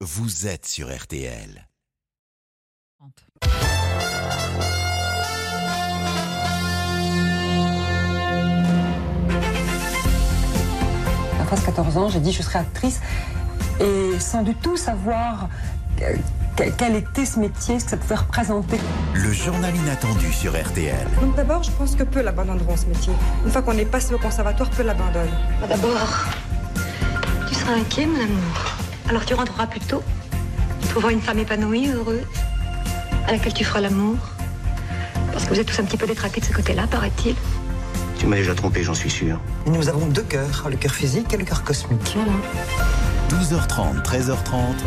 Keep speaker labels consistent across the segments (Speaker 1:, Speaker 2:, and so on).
Speaker 1: vous êtes sur RTL.
Speaker 2: À 13-14 ans, j'ai dit je serai actrice et sans du tout savoir quel était ce métier, ce que ça pouvait représenter.
Speaker 1: Le journal inattendu sur RTL.
Speaker 3: Donc d'abord, je pense que peu l'abandonneront ce métier. Une fois qu'on est passé au conservatoire, peu l'abandonnent.
Speaker 4: D'abord, tu seras inquiet, mon amour. Alors tu rentreras plus tôt. Tu trouveras une femme épanouie, heureuse, à laquelle tu feras l'amour. Parce que vous êtes tous un petit peu détraqués de ce côté-là, paraît-il.
Speaker 5: Tu m'as déjà trompé, j'en suis sûr.
Speaker 6: Et nous avons deux cœurs, le cœur physique et le cœur cosmique.
Speaker 4: Voilà.
Speaker 1: 12h30, 13h30.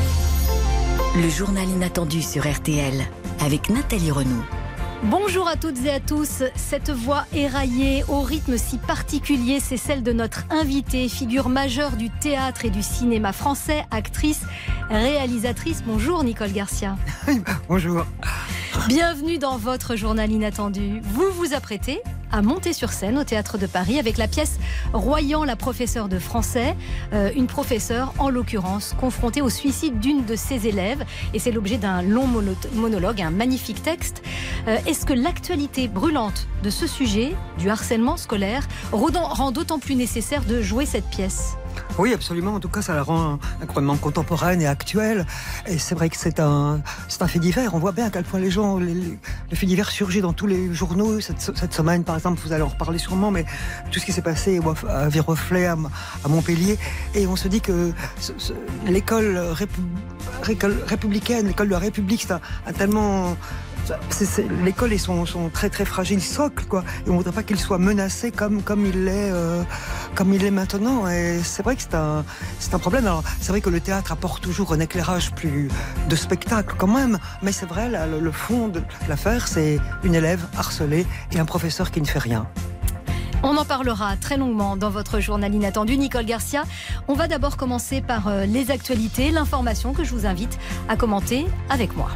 Speaker 7: Le journal inattendu sur RTL avec Nathalie Renaud.
Speaker 8: Bonjour à toutes et à tous. Cette voix éraillée, au rythme si particulier, c'est celle de notre invitée, figure majeure du théâtre et du cinéma français, actrice, réalisatrice. Bonjour Nicole Garcia.
Speaker 6: Bonjour.
Speaker 8: Bienvenue dans votre journal inattendu. Vous vous apprêtez à monter sur scène au Théâtre de Paris avec la pièce Royan, la professeure de français. Une professeure, en l'occurrence, confrontée au suicide d'une de ses élèves. Et c'est l'objet d'un long monologue, un magnifique texte. Est-ce que l'actualité brûlante de ce sujet, du harcèlement scolaire, rend d'autant plus nécessaire de jouer cette pièce ?
Speaker 6: Oui, absolument. En tout cas, ça la rend incroyablement contemporaine et actuelle. Et c'est vrai que c'est un fait divers. On voit bien à quel point les faits divers surgissent dans tous les journaux. Cette semaine, par exemple, vous allez en reparler sûrement, mais tout ce qui s'est passé à Viroflay, à Montpellier. Et on se dit que l'école républicaine, l'école de la République, c'est un tellement... l'école est son très très fragile socle, quoi. Et on ne voudrait pas qu'il soit menacé comme il l'est maintenant. Et c'est vrai que c'est un problème. Alors c'est vrai que le théâtre apporte toujours un éclairage plus de spectacle quand même, mais c'est vrai, le fond de l'affaire, c'est une élève harcelée et un professeur qui ne fait rien.
Speaker 8: On en parlera très longuement dans votre journal inattendu. Nicole Garcia, on va d'abord commencer par les actualités, l'information que je vous invite à commenter avec moi.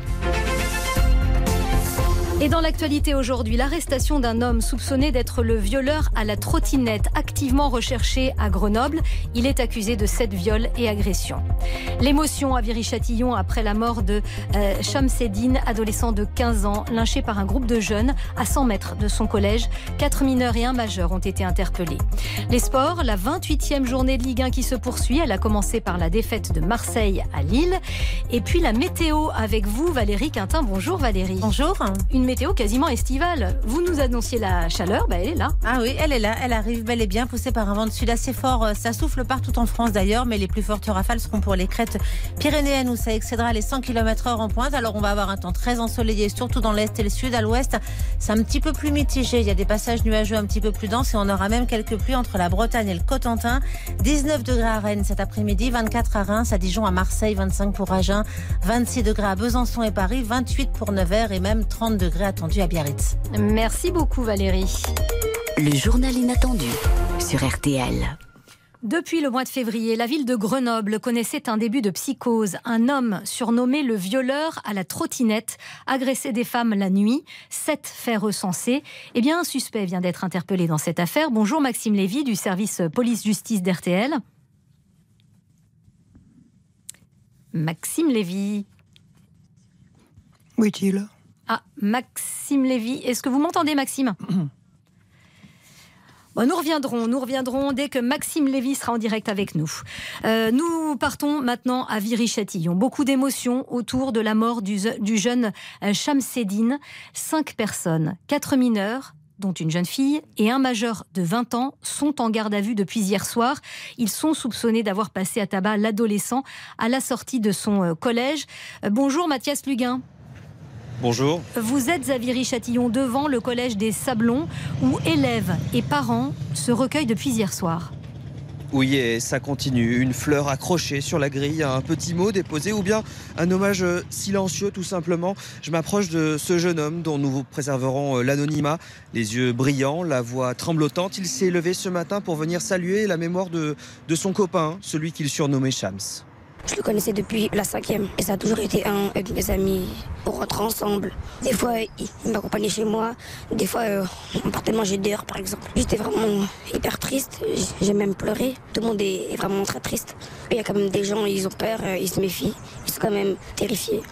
Speaker 8: Et dans l'actualité aujourd'hui, l'arrestation d'un homme soupçonné d'être le violeur à la trottinette, activement recherché à Grenoble. Il est accusé de 7 viols et agressions. L'émotion à Viry-Châtillon après la mort de Shamseddine, adolescent de 15 ans, lynché par un groupe de jeunes à 100 mètres de son collège. 4 mineurs et un majeur ont été interpellés. Les sports, la 28e journée de Ligue 1 qui se poursuit. Elle a commencé par la défaite de Marseille à Lille. Et puis la météo avec vous, Valérie Quintin. Bonjour Valérie.
Speaker 9: Bonjour.
Speaker 8: Une météo quasiment estivale. Vous nous annonciez la chaleur, elle est là.
Speaker 9: Ah oui, elle est là, elle arrive bel et bien, poussée par un vent de sud assez fort. Ça souffle partout en France d'ailleurs, mais les plus fortes rafales seront pour les crêtes pyrénéennes où ça excédera les 100 km/h en pointe. Alors on va avoir un temps très ensoleillé, surtout dans l'est et le sud. À l'ouest, c'est un petit peu plus mitigé. Il y a des passages nuageux un petit peu plus denses et on aura même quelques pluies entre la Bretagne et le Cotentin. 19 degrés à Rennes cet après-midi, 24 à Reims, à Dijon, à Marseille, 25 pour Agen, 26 degrés à Besançon et Paris, 28 pour Nevers et même 30 degrés attendu à Biarritz.
Speaker 8: Merci beaucoup Valérie.
Speaker 7: Le journal inattendu sur RTL.
Speaker 8: Depuis le mois de février, la ville de Grenoble connaissait un début de psychose. Un homme surnommé le violeur à la trottinette agressait des femmes la nuit. 7 faits recensés. Eh bien, un suspect vient d'être interpellé dans cette affaire. Bonjour Maxime Lévy du service police-justice d'RTL. Maxime Lévy.
Speaker 6: Où est-il ?
Speaker 8: Ah, Maxime Lévy. Est-ce que vous m'entendez, Maxime ? Bon, nous reviendrons dès que Maxime Lévy sera en direct avec nous. Nous partons maintenant à Viry-Châtillon. Beaucoup d'émotions autour de la mort du jeune Shamseddine. 5 personnes, 4 mineurs, dont une jeune fille, et un majeur de 20 ans sont en garde à vue depuis hier soir. Ils sont soupçonnés d'avoir passé à tabac l'adolescent à la sortie de son collège. Bonjour Mathias Luguin.
Speaker 10: Bonjour.
Speaker 8: Vous êtes à Viry-Châtillon devant le collège des Sablons où élèves et parents se recueillent depuis hier soir.
Speaker 10: Oui, et ça continue. Une fleur accrochée sur la grille, un petit mot déposé ou bien un hommage silencieux tout simplement. Je m'approche de ce jeune homme dont nous vous préserverons l'anonymat. Les yeux brillants, la voix tremblotante. Il s'est levé ce matin pour venir saluer la mémoire de son copain, celui qu'il surnommait Shams.
Speaker 11: Je le connaissais depuis la 5e et ça a toujours été un de mes amis. On rentrait ensemble. Des fois, il m'accompagnait chez moi. Des fois, on partait manger dehors, par exemple. J'étais vraiment hyper triste. J'ai même pleuré. Tout le monde est vraiment très triste. Il y a quand même des gens, ils ont peur, ils se méfient. Ils sont quand même terrifiés.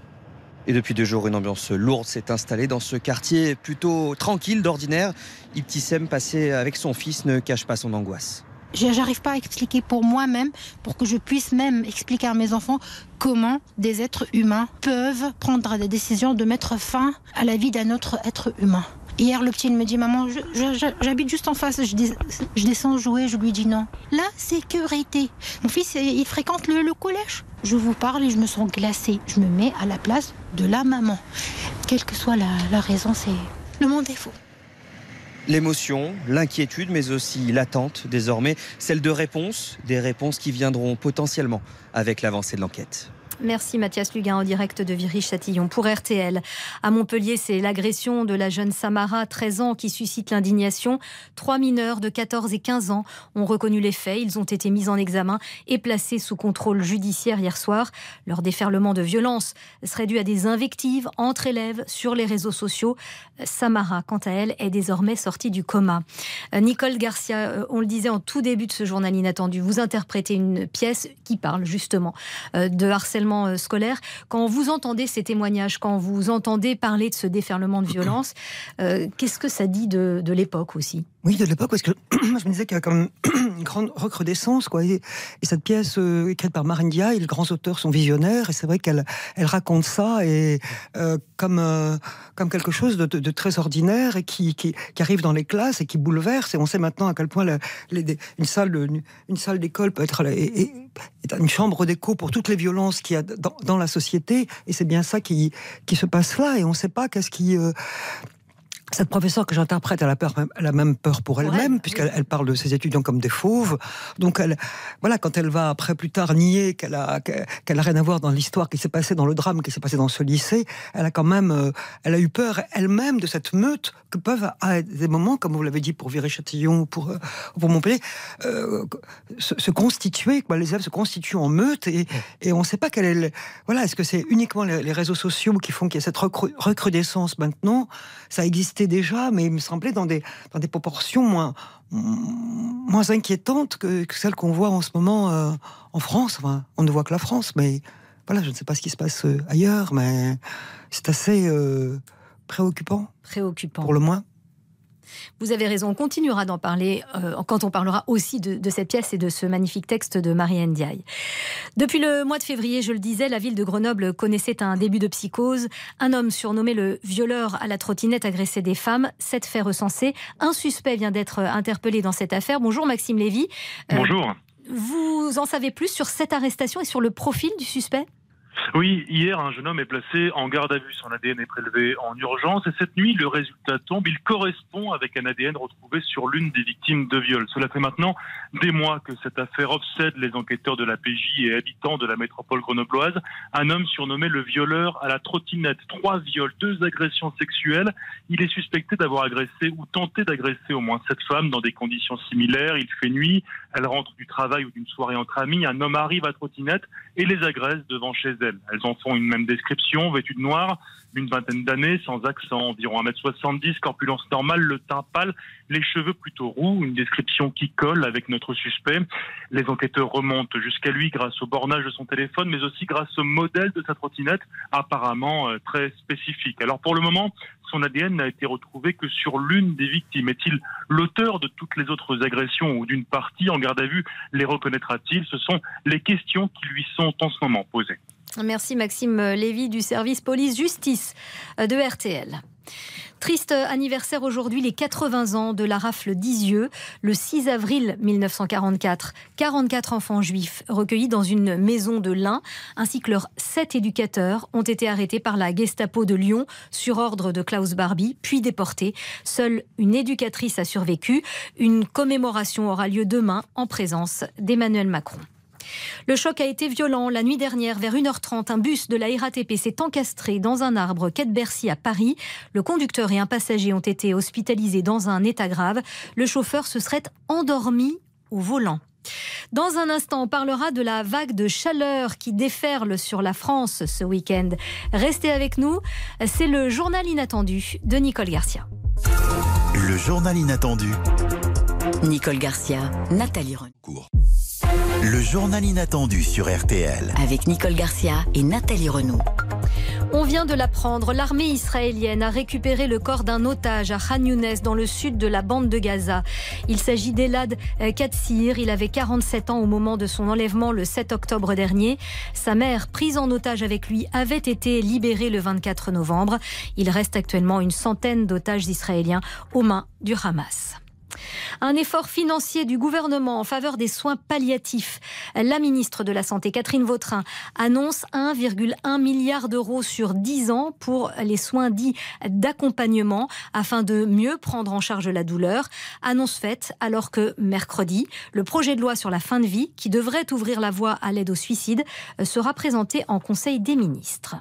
Speaker 10: Et depuis 2 jours, une ambiance lourde s'est installée dans ce quartier plutôt tranquille d'ordinaire. Ibtissem, passé avec son fils, ne cache pas son angoisse.
Speaker 12: J'arrive pas à expliquer pour moi-même, pour que je puisse même expliquer à mes enfants comment des êtres humains peuvent prendre la décision de mettre fin à la vie d'un autre être humain. Hier, le petit me dit « Maman, j'habite juste en face, je descends jouer », je lui dis non. La sécurité. Mon fils, il fréquente le collège. Je vous parle et je me sens glacée. Je me mets à la place de la maman. Quelle que soit la raison, c'est le monde est faux.
Speaker 10: L'émotion, l'inquiétude, mais aussi l'attente désormais, celle de réponses, des réponses qui viendront potentiellement avec l'avancée de l'enquête.
Speaker 8: Merci Mathias Luguin en direct de Viry-Châtillon pour RTL. À Montpellier, c'est l'agression de la jeune Samara, 13 ans, qui suscite l'indignation. 3 mineurs de 14 et 15 ans ont reconnu les faits. Ils ont été mis en examen et placés sous contrôle judiciaire hier soir. Leur déferlement de violence serait dû à des invectives entre élèves sur les réseaux sociaux. Samara, quant à elle, est désormais sortie du coma. Nicole Garcia, on le disait en tout début de ce journal inattendu, vous interprétez une pièce qui parle justement de harcèlement scolaire. Quand vous entendez ces témoignages, quand vous entendez parler de ce déferlement de violence, qu'est-ce que ça dit de l'époque aussi ?
Speaker 6: Oui, de l'époque, parce que je me disais qu'il y a quand même une grande recrudescence, quoi. Et cette pièce écrite par Marine Diaye, les grands auteurs sont visionnaires, et c'est vrai qu'elle raconte ça et comme quelque chose de très ordinaire et qui arrive dans les classes et qui bouleverse. Et on sait maintenant à quel point une salle d'école peut être est une chambre d'écho pour toutes les violences qu'il y a dans la société. Et c'est bien ça qui se passe là. Et on ne sait pas qu'est-ce qui... Cette professeure que j'interprète, elle a même peur pour elle-même, puisqu'elle parle de ses étudiants comme des fauves. Donc, quand elle va après plus tard nier qu'elle a rien à voir dans l'histoire qui s'est passée, dans le drame qui s'est passé dans ce lycée, elle a eu peur elle-même de cette meute que peuvent, à des moments, comme vous l'avez dit pour Viry-Châtillon, pour Montpellier, se constituer. Les élèves se constituent en meute et on ne sait pas quelle est. Est-ce que c'est uniquement les réseaux sociaux qui font qu'il y a cette recrudescence maintenant ? Ça existait déjà, mais il me semblait dans des proportions moins inquiétantes que celles qu'on voit en ce moment en France. Enfin, on ne voit que la France, mais je ne sais pas ce qui se passe ailleurs, mais c'est assez préoccupant. Pour le moins.
Speaker 8: Vous avez raison, on continuera d'en parler quand on parlera aussi de cette pièce et de ce magnifique texte de Marine Diaye. Depuis le mois de février, je le disais, la ville de Grenoble connaissait un début de psychose. Un homme surnommé le violeur à la trottinette agressait des femmes. 7 faits recensés. Un suspect vient d'être interpellé dans cette affaire. Bonjour Maxime Lévy.
Speaker 13: Bonjour.
Speaker 8: Vous en savez plus sur cette arrestation et sur le profil du suspect ?
Speaker 13: Oui, hier, un jeune homme est placé en garde à vue. Son ADN est prélevé en urgence et cette nuit, le résultat tombe. Il correspond avec un ADN retrouvé sur l'une des victimes de viol. Cela fait maintenant des mois que cette affaire obsède les enquêteurs de la PJ et habitants de la métropole grenobloise. Un homme surnommé le violeur à la trottinette. 3 viols, 2 agressions sexuelles. Il est suspecté d'avoir agressé ou tenté d'agresser au moins 7 femmes dans des conditions similaires. Il fait nuit, elles rentrent du travail ou d'une soirée entre amis. Un homme arrive à trottinette et les agresse devant chez elles. Elles en font une même description, vêtues de noir, d'une vingtaine d'années, sans accent, environ 1m70, corpulence normale, le teint pâle, les cheveux plutôt roux, une description qui colle avec notre suspect. Les enquêteurs remontent jusqu'à lui grâce au bornage de son téléphone, mais aussi grâce au modèle de sa trottinette, apparemment très spécifique. Alors pour le moment, son ADN n'a été retrouvé que sur l'une des victimes. Est-il l'auteur de toutes les autres agressions ou d'une partie en garde à vue? Les reconnaîtra-t-il? Ce sont les questions qui lui sont en ce moment posées.
Speaker 8: Merci Maxime Lévy du service police-justice de RTL. Triste anniversaire aujourd'hui, les 80 ans de la rafle d'Isieux. Le 6 avril 1944, 44 enfants juifs recueillis dans une maison de l'Ain, ainsi que leurs 7 éducateurs, ont été arrêtés par la Gestapo de Lyon sur ordre de Klaus Barbie, puis déportés. Seule une éducatrice a survécu. Une commémoration aura lieu demain en présence d'Emmanuel Macron. Le choc a été violent. La nuit dernière, vers 1h30, un bus de la RATP s'est encastré dans un arbre quai de Bercy à Paris. Le conducteur et un passager ont été hospitalisés dans un état grave. Le chauffeur se serait endormi au volant. Dans un instant, on parlera de la vague de chaleur qui déferle sur la France ce week-end. Restez avec nous, c'est le journal inattendu de Nicole Garcia.
Speaker 1: Le journal inattendu.
Speaker 7: Nicole Garcia, Nathalie Renaud.
Speaker 1: Le journal inattendu sur RTL.
Speaker 7: Avec Nicole Garcia et Nathalie Renaud.
Speaker 8: On vient de l'apprendre, l'armée israélienne a récupéré le corps d'un otage à Khan Younes dans le sud de la bande de Gaza. Il s'agit d'Elad Katsir, il avait 47 ans au moment de son enlèvement le 7 octobre dernier. Sa mère, prise en otage avec lui, avait été libérée le 24 novembre. Il reste actuellement une centaine d'otages israéliens aux mains du Hamas. Un effort financier du gouvernement en faveur des soins palliatifs. La ministre de la Santé, Catherine Vautrin, annonce 1,1 milliard d'euros sur 10 ans pour les soins dits d'accompagnement afin de mieux prendre en charge la douleur. Annonce faite alors que mercredi, le projet de loi sur la fin de vie, qui devrait ouvrir la voie à l'aide au suicide, sera présenté en Conseil des ministres.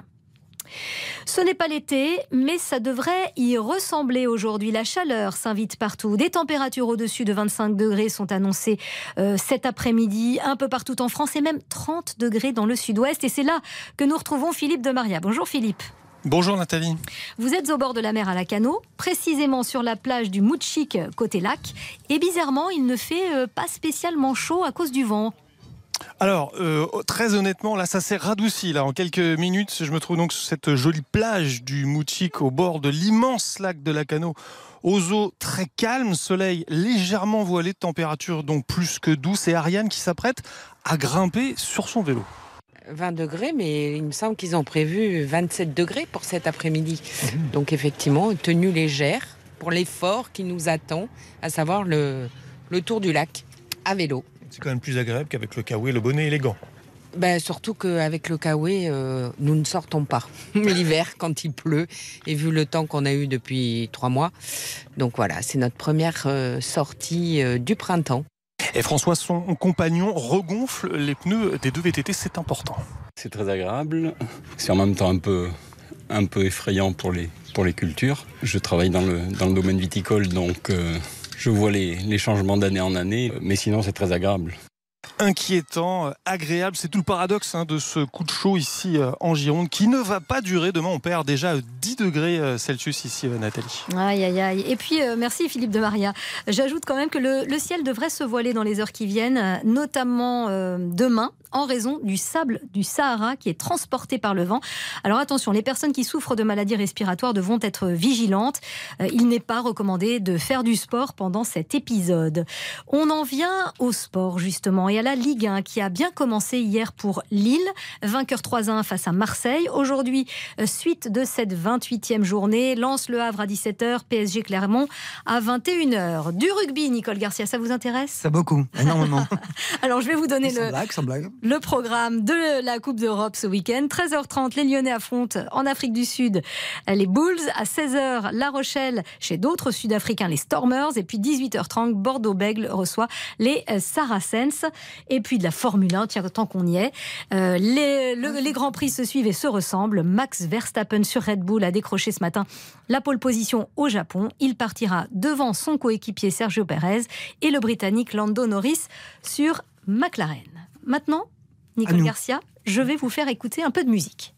Speaker 8: Ce n'est pas l'été, mais ça devrait y ressembler aujourd'hui. La chaleur s'invite partout. Des températures au-dessus de 25 degrés sont annoncées cet après-midi, un peu partout en France, et même 30 degrés dans le sud-ouest. Et c'est là que nous retrouvons Philippe de Maria. Bonjour Philippe.
Speaker 14: Bonjour Nathalie.
Speaker 8: Vous êtes au bord de la mer à Lacanau, précisément sur la plage du Moutchik côté lac. Et bizarrement, il ne fait pas spécialement chaud à cause du vent.
Speaker 14: Alors, très honnêtement, là, ça s'est radouci. Là, en quelques minutes, je me trouve donc sur cette jolie plage du Moutchik, au bord de l'immense lac de Lacanau, aux eaux très calmes, soleil légèrement voilé, température donc plus que douce, et Ariane qui s'apprête à grimper sur son vélo.
Speaker 15: 20 degrés, mais il me semble qu'ils ont prévu 27 degrés pour cet après-midi. Donc effectivement, tenue légère pour l'effort qui nous attend, à savoir le tour du lac à vélo.
Speaker 14: C'est quand même plus agréable qu'avec le kawaii, le bonnet et les gants.
Speaker 15: Surtout qu'avec le kawaii, nous ne sortons pas l'hiver quand il pleut, et vu le temps qu'on a eu depuis 3 mois. Donc voilà, c'est notre première sortie du printemps.
Speaker 14: Et François, son compagnon, regonfle les pneus des 2 VTT, c'est important.
Speaker 16: C'est très agréable, c'est en même temps un peu effrayant pour les cultures. Je travaille dans le domaine viticole, donc je vois les changements d'année en année, mais sinon c'est très agréable.
Speaker 14: Inquiétant, agréable, c'est tout le paradoxe de ce coup de chaud ici en Gironde qui ne va pas durer. Demain on perd déjà 10 degrés Celsius ici, Nathalie.
Speaker 8: Aïe aïe aïe. Et puis merci Philippe de Maria. J'ajoute quand même que le ciel devrait se voiler dans les heures qui viennent, notamment demain, en raison du sable du Sahara qui est transporté par le vent. Alors attention, les personnes qui souffrent de maladies respiratoires devront être vigilantes. Il n'est pas recommandé de faire du sport pendant cet épisode. On en vient au sport justement et à la Ligue 1 qui a bien commencé hier pour Lille, vainqueur 3-1 face à Marseille. Aujourd'hui, suite de cette 28e journée, Lens Le Havre à 17h, PSG Clermont à 21h. Du rugby, Nicole Garcia, ça vous intéresse ?
Speaker 6: Ça beaucoup, énormément.
Speaker 8: Alors je vais vous donner
Speaker 6: sans blague.
Speaker 8: Le programme de la Coupe d'Europe ce week-end. 13h30, les Lyonnais affrontent en Afrique du Sud les Bulls. À 16h, La Rochelle chez d'autres Sud-Africains, les Stormers. Et puis 18h30, Bordeaux-Bègles reçoit les Saracens. Et puis de la Formule 1, tiens, tant qu'on y est. Les Grands Prix se suivent et se ressemblent. Max Verstappen sur Red Bull a décroché ce matin la pole position au Japon. Il partira devant son coéquipier Sergio Perez et le Britannique Lando Norris sur McLaren. Maintenant, Nicole Garcia, je vais vous faire écouter un peu de musique.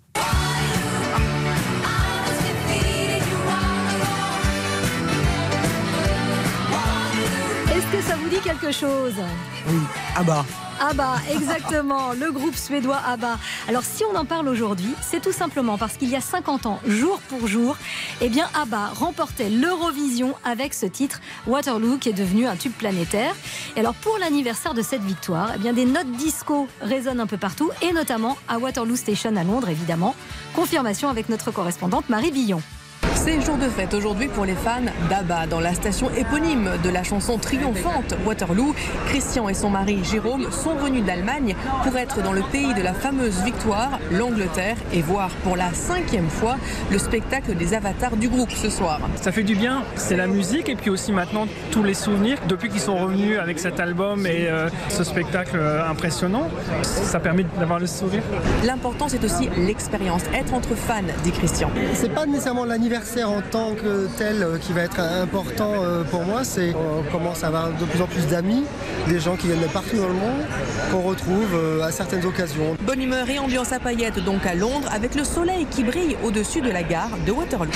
Speaker 8: Est-ce que ça vous dit quelque chose ?
Speaker 6: Oui, ABBA.
Speaker 8: ABBA, exactement, le groupe suédois ABBA. Alors si on en parle aujourd'hui, c'est tout simplement parce qu'il y a 50 ans, jour pour jour, eh bien ABBA remportait l'Eurovision avec ce titre Waterloo qui est devenu un tube planétaire. Et alors pour l'anniversaire de cette victoire, eh bien des notes disco résonnent un peu partout et notamment à Waterloo Station à Londres évidemment. Confirmation avec notre correspondante Marie Billon.
Speaker 17: C'est jour de fête aujourd'hui pour les fans d'ABBA. Dans la station éponyme de la chanson triomphante Waterloo, Christian et son mari Jérôme sont venus d'Allemagne pour être dans le pays de la fameuse victoire, l'Angleterre, et voir pour la 5e fois le spectacle des avatars du groupe ce soir.
Speaker 18: Ça fait du bien, c'est la musique et puis aussi maintenant tous les souvenirs. Depuis qu'ils sont revenus avec cet album et ce spectacle impressionnant, ça permet d'avoir le sourire.
Speaker 17: L'important c'est aussi l'expérience, être entre fans, dit Christian.
Speaker 19: C'est pas nécessairement l'anniversaire l'anniversaire en tant que tel qui va être important pour moi, c'est qu'on commence à avoir de plus en plus d'amis, des gens qui viennent de partout dans le monde, qu'on retrouve à certaines occasions.
Speaker 17: Bonne humeur et ambiance à paillettes donc à Londres, avec le soleil qui brille au-dessus de la gare de Waterloo.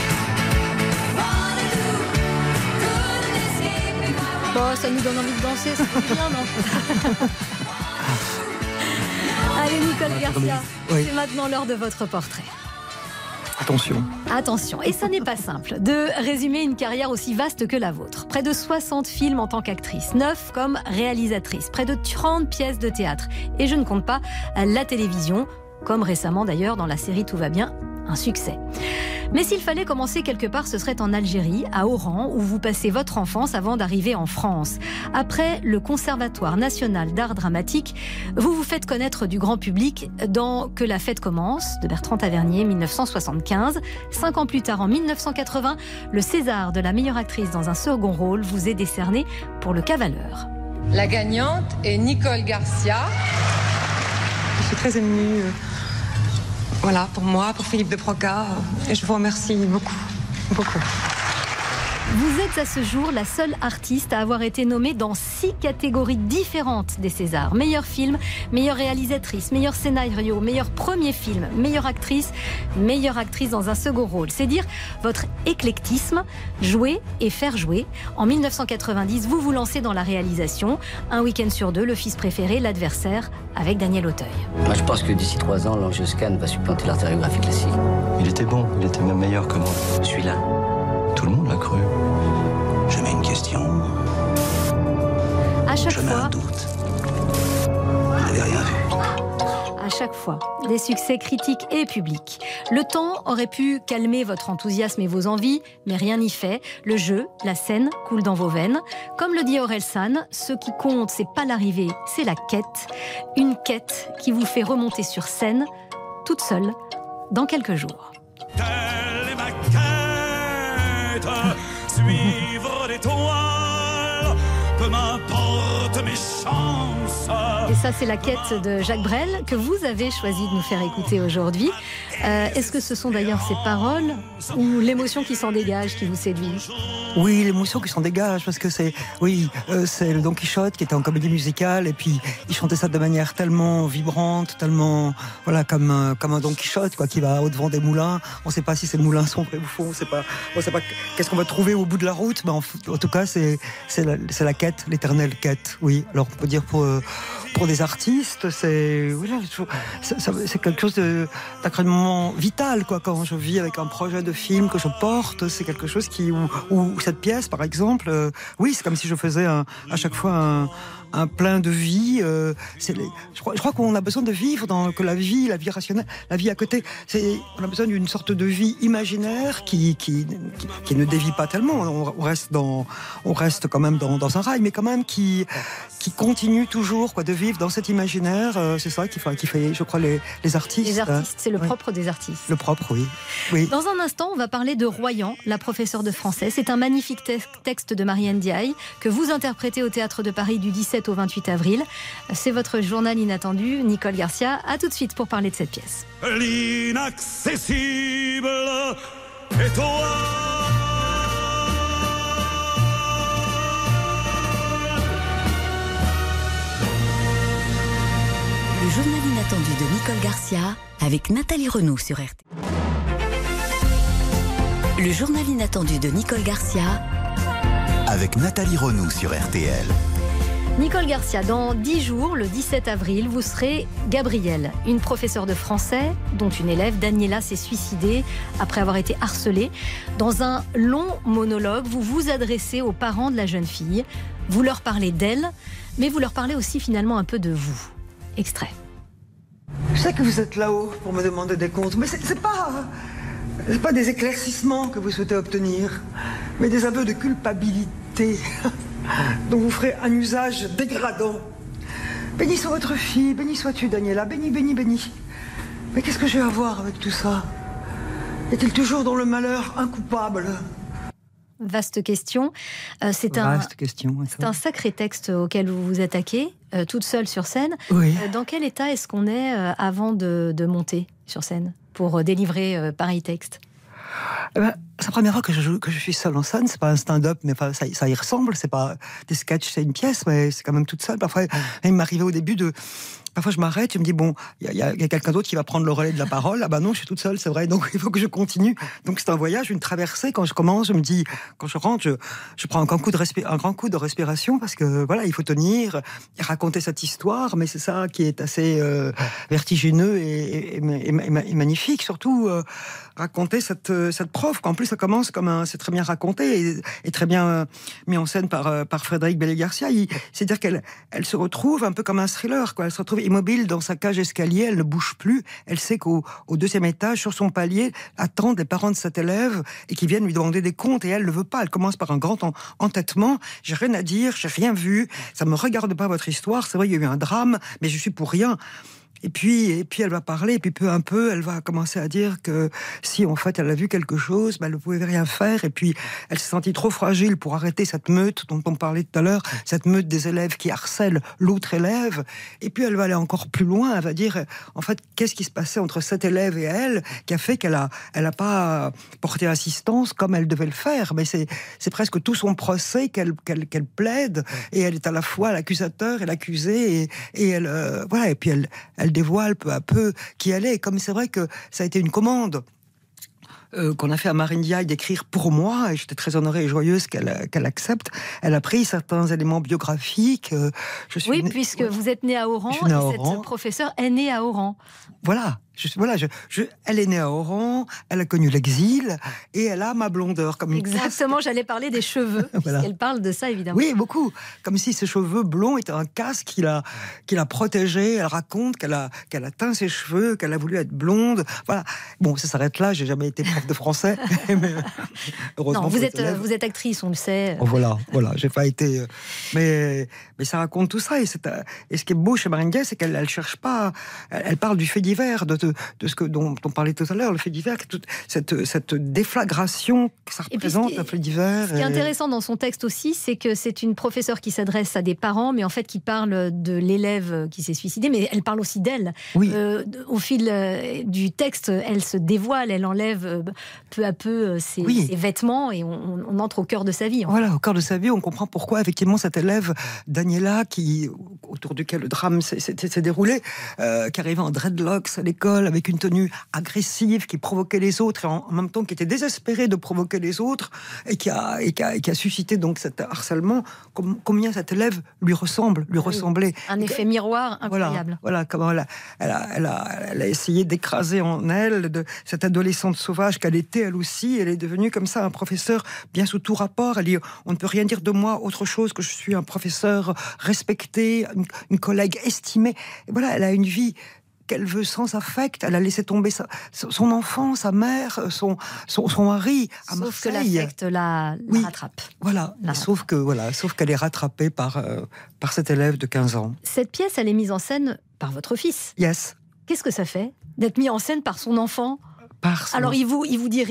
Speaker 8: Bon, ça nous donne envie de danser, ça fait bien, non? Allez, Nicole Garcia, c'est maintenant l'heure de votre portrait. Attention, et ça n'est pas simple de résumer une carrière aussi vaste que la vôtre. Près de 60 films en tant qu'actrice, 9 comme réalisatrice, près de 30 pièces de théâtre. Et je ne compte pas la télévision, comme récemment d'ailleurs dans la série Tout va bien, un succès. Mais s'il fallait commencer quelque part, ce serait en Algérie, à Oran, où vous passez votre enfance avant d'arriver en France. Après le Conservatoire national d'art dramatique, vous vous faites connaître du grand public dans Que la fête commence, de Bertrand Tavernier, 1975. 5 ans plus tard, en 1980, le César de la meilleure actrice dans un second rôle vous est décerné pour Le Cavaleur.
Speaker 20: La gagnante est Nicole Garcia.
Speaker 3: Je suis très émue. Voilà, pour moi, pour Philippe de Broca, et je vous remercie beaucoup.
Speaker 8: Vous êtes à ce jour la seule artiste à avoir été nommée dans 6 catégories différentes des Césars. Meilleur film, meilleure réalisatrice, meilleur scénario, meilleur premier film, meilleure actrice dans un second rôle. C'est dire votre éclectisme, jouer et faire jouer. En 1990, vous vous lancez dans la réalisation. Un week-end sur 2, Le fils préféré, L'adversaire, avec Daniel Auteuil.
Speaker 5: Moi, je pense que d'ici 3 ans, l'angioscan va supplanter l'artériographie classique. Il était bon, il était même meilleur que moi. Celui-là, tout le monde l'a cru. Je mets une question.
Speaker 8: À chaque
Speaker 5: je mets un doute. Vous n'avez rien vu.
Speaker 8: À chaque fois, des succès critiques et publics. Le temps aurait pu calmer votre enthousiasme et vos envies, mais rien n'y fait. Le jeu, la scène coule dans vos veines. Comme le dit Orelsan, ce qui compte, c'est pas l'arrivée, c'est la quête. Une quête qui vous fait remonter sur scène, toute seule, dans quelques jours.
Speaker 21: Telle est ma quête, suivre l'étoile, peu m'importe mes chances.
Speaker 8: Et ça, c'est la quête de Jacques Brel que vous avez choisi de nous faire écouter aujourd'hui. Est-ce que ce sont d'ailleurs ces paroles ou l'émotion qui s'en dégage qui vous séduit?
Speaker 6: Oui, l'émotion qui s'en dégage, parce que c'est le Don Quichotte qui était en comédie musicale, et puis il chantait ça de manière tellement vibrante, tellement comme un Don Quichotte qui va au-devant des moulins. On ne sait pas si ces moulins sont vrais ou faux, on ne sait pas qu'est-ce qu'on va trouver au bout de la route, mais en tout cas c'est la quête, l'éternelle quête. Oui, alors on peut dire pour des artistes, c'est quelque chose d'incroyablement vital, quand je vis avec un projet de film que je porte, c'est quelque chose où cette pièce, par exemple, c'est comme si je faisais à chaque fois un plein de vie. Je crois qu'on a besoin de vivre que la vie rationnelle, la vie à côté, on a besoin d'une sorte de vie imaginaire qui ne dévie pas tellement. On reste quand même dans un rail, mais quand même qui continue toujours de vivre dans cet imaginaire. C'est ça qui fait, je crois, les artistes.
Speaker 8: Les artistes, c'est le propre des artistes.
Speaker 6: Le propre, oui.
Speaker 8: Dans un instant, on va parler de Royan, la professeure de français. C'est un magnifique texte de Marianne Ndiaye que vous interprétez au Théâtre de Paris du 17 au 28 avril. C'est votre journal inattendu, Nicole Garcia. À tout de suite pour parler de cette pièce.
Speaker 21: L'inaccessible et toi.
Speaker 7: Le journal inattendu de Nicole Garcia avec Nathalie Renaud sur RTL. Le journal inattendu de Nicole Garcia
Speaker 1: avec Nathalie Renaud sur RTL.
Speaker 8: Nicole Garcia, dans 10 jours, le 17 avril, vous serez Gabrielle, une professeure de français dont une élève, Daniela, s'est suicidée après avoir été harcelée. Dans un long monologue, vous vous adressez aux parents de la jeune fille. Vous leur parlez d'elle, mais vous leur parlez aussi finalement un peu de vous. Extrait.
Speaker 6: Je sais que vous êtes là-haut pour me demander des comptes, mais c'est pas des éclaircissements que vous souhaitez obtenir, mais des aveux de culpabilité dont vous ferez un usage dégradant. Béni soit votre fille, béni sois-tu, Daniela, béni, béni, béni. Mais qu'est-ce que j'ai à voir avec tout ça? Est-il toujours dans le malheur un coupable?
Speaker 8: Vaste question. C'est un sacré texte auquel vous vous attaquez, toute seule sur scène.
Speaker 6: Oui.
Speaker 8: Dans quel état est-ce qu'on est avant de monter sur scène pour délivrer pareil texte?
Speaker 6: C'est la première fois que je suis seule en scène. C'est pas un stand-up, mais ça y ressemble. C'est pas des sketchs, c'est une pièce, mais c'est quand même toute seule. Parfois, il m'arrivait au début Parfois, je m'arrête, je me dis, bon, il y a quelqu'un d'autre qui va prendre le relais de la parole. Ah ben non, je suis toute seule, c'est vrai, donc il faut que je continue. Donc c'est un voyage, une traversée. Quand je commence, je me dis, quand je rentre, je prends un grand coup de respiration, parce que voilà, il faut tenir, raconter cette histoire, mais c'est ça qui est assez vertigineux et magnifique, surtout raconter cette prof, qu'en plus ça commence comme c'est très bien raconté et très bien mis en scène par Frédéric Bellay-Garcia. C'est-à-dire qu'elle se retrouve un peu comme un thriller, quoi. Elle se retrouve immobile dans sa cage escalier, elle ne bouge plus. Elle sait qu'au 2e étage, sur son palier, attendent les parents de cet élève et qui viennent lui demander des comptes, et elle ne veut pas. Elle commence par un grand entêtement. J'ai rien à dire, j'ai rien vu, ça me regarde pas votre histoire. C'est vrai, il y a eu un drame, mais je suis pour rien. Et puis elle va parler, et puis peu à peu, elle va commencer à dire que si en fait elle a vu quelque chose, elle ne pouvait rien faire, et puis elle s'est sentie trop fragile pour arrêter cette meute dont on parlait tout à l'heure, cette meute des élèves qui harcèlent l'autre élève. Et puis elle va aller encore plus loin, elle va dire en fait qu'est-ce qui se passait entre cet élève et elle qui a fait qu'elle a pas porté assistance comme elle devait le faire. Mais c'est presque tout son procès qu'elle plaide, et elle est à la fois l'accusateur et l'accusé, et elle voilà, et puis elle dévoile peu à peu qui elle est. Comme c'est vrai que ça a été une commande qu'on a fait à Marine Diaye d'écrire pour moi, et j'étais très honorée et joyeuse qu'elle accepte. Elle a pris certains éléments biographiques.
Speaker 8: Puisque vous êtes née à Oran, et cette professeure est née à Oran.
Speaker 6: Voilà. Elle est née à Oran, elle a connu l'exil, et elle a ma blondeur. Comme
Speaker 8: exactement, j'allais parler des cheveux, voilà. Puisqu'elle parle de ça, évidemment.
Speaker 6: Oui, beaucoup. Comme si ses cheveux blonds étaient un casque qui l'a protégée. Elle raconte qu'elle a teint ses cheveux, qu'elle a voulu être blonde. Voilà. Bon, ça s'arrête là, j'ai jamais été prof de français. Mais heureusement.
Speaker 8: Non, vous êtes actrice, on le sait.
Speaker 6: Oh, voilà, j'ai pas été... Mais ça raconte tout ça, et ce qui est beau chez Marine Diaye, c'est qu'elle cherche pas... Elle parle du fait divers, de ce dont on parlait tout à l'heure, le fait divers, cette déflagration que ça représente, le fait divers.
Speaker 8: Ce qui est intéressant dans son texte aussi, c'est que c'est une professeure qui s'adresse à des parents, mais en fait qui parle de l'élève qui s'est suicidé, mais elle parle aussi d'elle.
Speaker 6: Oui.
Speaker 8: Au fil du texte, elle se dévoile, elle enlève peu à peu ses vêtements, et on entre au cœur de sa vie.
Speaker 6: Voilà, au cœur de sa vie, on comprend pourquoi effectivement cet élève, Daniela, autour duquel le drame s'est déroulé, qui arrivait en dreadlocks à l'école, avec une tenue agressive, qui provoquait les autres, et en même temps qui était désespéré de provoquer les autres, et qui a suscité donc cet harcèlement. Combien cet élève lui ressemblait.
Speaker 8: Un effet miroir incroyable.
Speaker 6: Voilà comment elle a essayé d'écraser en elle cette adolescente sauvage qu'elle était elle aussi. Elle est devenue comme ça un professeur bien sous tout rapport. Elle dit, on ne peut rien dire de moi autre chose que je suis un professeur respecté, une collègue estimée. Et voilà, elle a une vie qu'elle veut sans affect. Elle a laissé tomber son enfant, sa mère, son mari à Marseille.
Speaker 8: Sauf que l'affect la rattrape.
Speaker 6: Voilà. Sauf qu'elle est rattrapée par cet élève de 15 ans.
Speaker 8: Cette pièce, elle est mise en scène par votre fils.
Speaker 6: Yes.
Speaker 8: Qu'est-ce que ça fait d'être mis en scène par son enfant ? Alors il vous dirige ?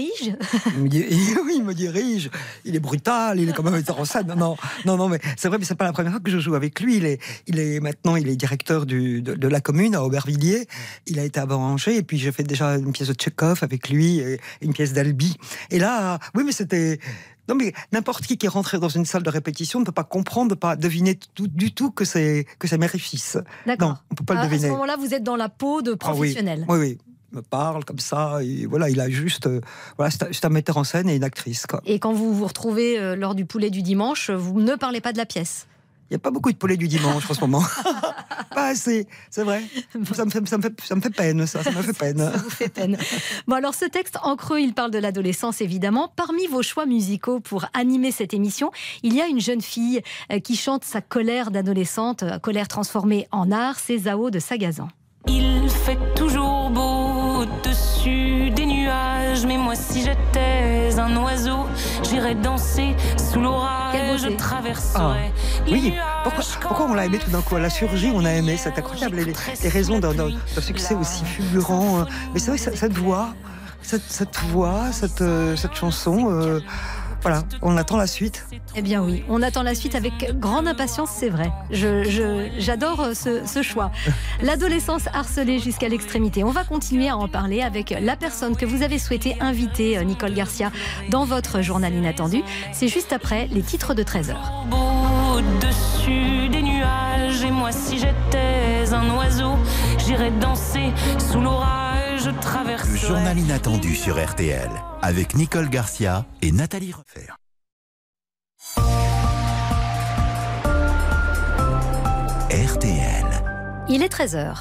Speaker 6: Oui, il me dirige. Il est brutal, il est quand même metteur en scène. Non, mais c'est vrai, mais c'est pas la première fois que je joue avec lui. Il est directeur de la commune à Aubervilliers. Il a été à Angers, et puis j'ai fait déjà une pièce de Tchekhov avec lui et une pièce d'Albi. Et là, oui, mais c'était... Non, mais n'importe qui est rentré dans une salle de répétition ne peut pas comprendre, ne peut pas deviner du tout que c'est mère et fils.
Speaker 8: D'accord.
Speaker 6: Non, on peut pas le deviner.
Speaker 8: À ce moment-là, vous êtes dans la peau de professionnel.
Speaker 6: Oui. Me parle comme ça, et voilà, il a juste c'est un metteur en scène et une actrice, quoi.
Speaker 8: Et quand vous vous retrouvez lors du poulet du dimanche, vous ne parlez pas de la pièce?
Speaker 6: Il n'y a pas beaucoup de poulet du dimanche en ce moment. Pas assez, c'est vrai. Ça me fait peine, ça me fait peine.
Speaker 8: Ça vous fait peine. Bon, alors ce texte, en creux, il parle de l'adolescence, évidemment. Parmi vos choix musicaux pour animer cette émission, il y a une jeune fille qui chante sa colère d'adolescente, colère transformée en art, c'est Zao de Sagazan.
Speaker 2: Il fait toujours beau au-dessus des nuages, mais moi si j'étais un oiseau, j'irais danser sous l'orage, je traverserais les nuages.
Speaker 6: Pourquoi on l'a aimé tout d'un coup? Elle a surgi, on a aimé, c'est incroyable, les raisons d'un succès aussi fulgurant. Mais c'est vrai, cette voix, cette chanson... voilà, on attend la suite.
Speaker 8: Eh bien oui, on attend la suite avec grande impatience, c'est vrai. J'adore ce choix. L'adolescence harcelée jusqu'à l'extrémité. On va continuer à en parler avec la personne que vous avez souhaité inviter, Nicole Garcia, dans votre journal inattendu. C'est juste après les titres de 13h.
Speaker 2: Au-dessus des nuages, et moi si j'étais un oiseau, j'irais danser sous l'orage, je traverserais.
Speaker 1: Le journal inattendu sur RTL, avec Nicole Garcia et Nathalie Refer. RTL.
Speaker 8: Il est 13h.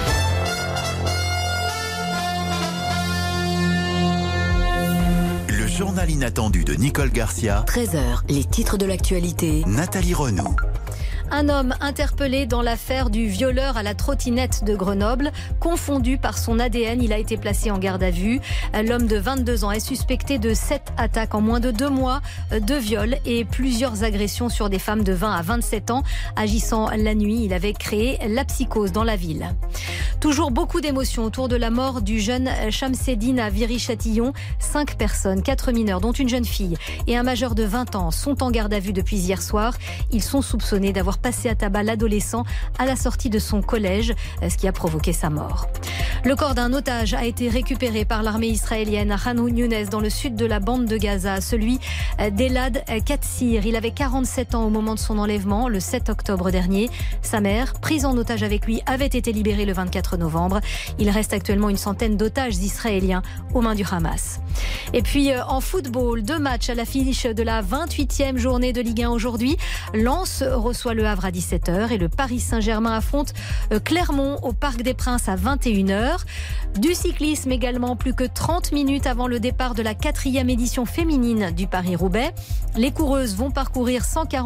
Speaker 1: Le journal inattendu de Nicole Garcia.
Speaker 7: 13h, les titres de l'actualité.
Speaker 1: Nathalie Renaud.
Speaker 8: Un homme interpellé dans l'affaire du violeur à la trottinette de Grenoble. Confondu par son ADN, il a été placé en garde à vue. L'homme de 22 ans est suspecté de 7 attaques en moins de 2 mois, de viols et plusieurs agressions sur des femmes de 20 à 27 ans. Agissant la nuit, il avait créé la psychose dans la ville. Toujours beaucoup d'émotions autour de la mort du jeune Chamseddine à Viry-Châtillon. 5 personnes, 4 mineurs, dont une jeune fille et un majeur de 20 ans, sont en garde à vue depuis hier soir. Ils sont soupçonnés d'avoir passé à tabac l'adolescent à la sortie de son collège, ce qui a provoqué sa mort. Le corps d'un otage a été récupéré par l'armée israélienne à Khan Younes, dans le sud de la bande de Gaza, celui d'Elad Katsir. Il avait 47 ans au moment de son enlèvement, le 7 octobre dernier. Sa mère, prise en otage avec lui, avait été libérée le 24 novembre. Il reste actuellement une centaine d'otages israéliens aux mains du Hamas. Et puis en football, 2 matchs à l'affiche de la 28e journée de Ligue 1 aujourd'hui. Lens reçoit le Havre à 17h et le Paris Saint-Germain affronte Clermont au Parc des Princes à 21h. Du cyclisme également, plus que 30 minutes avant le départ de la 4e édition féminine du Paris-Roubaix. Les coureuses vont parcourir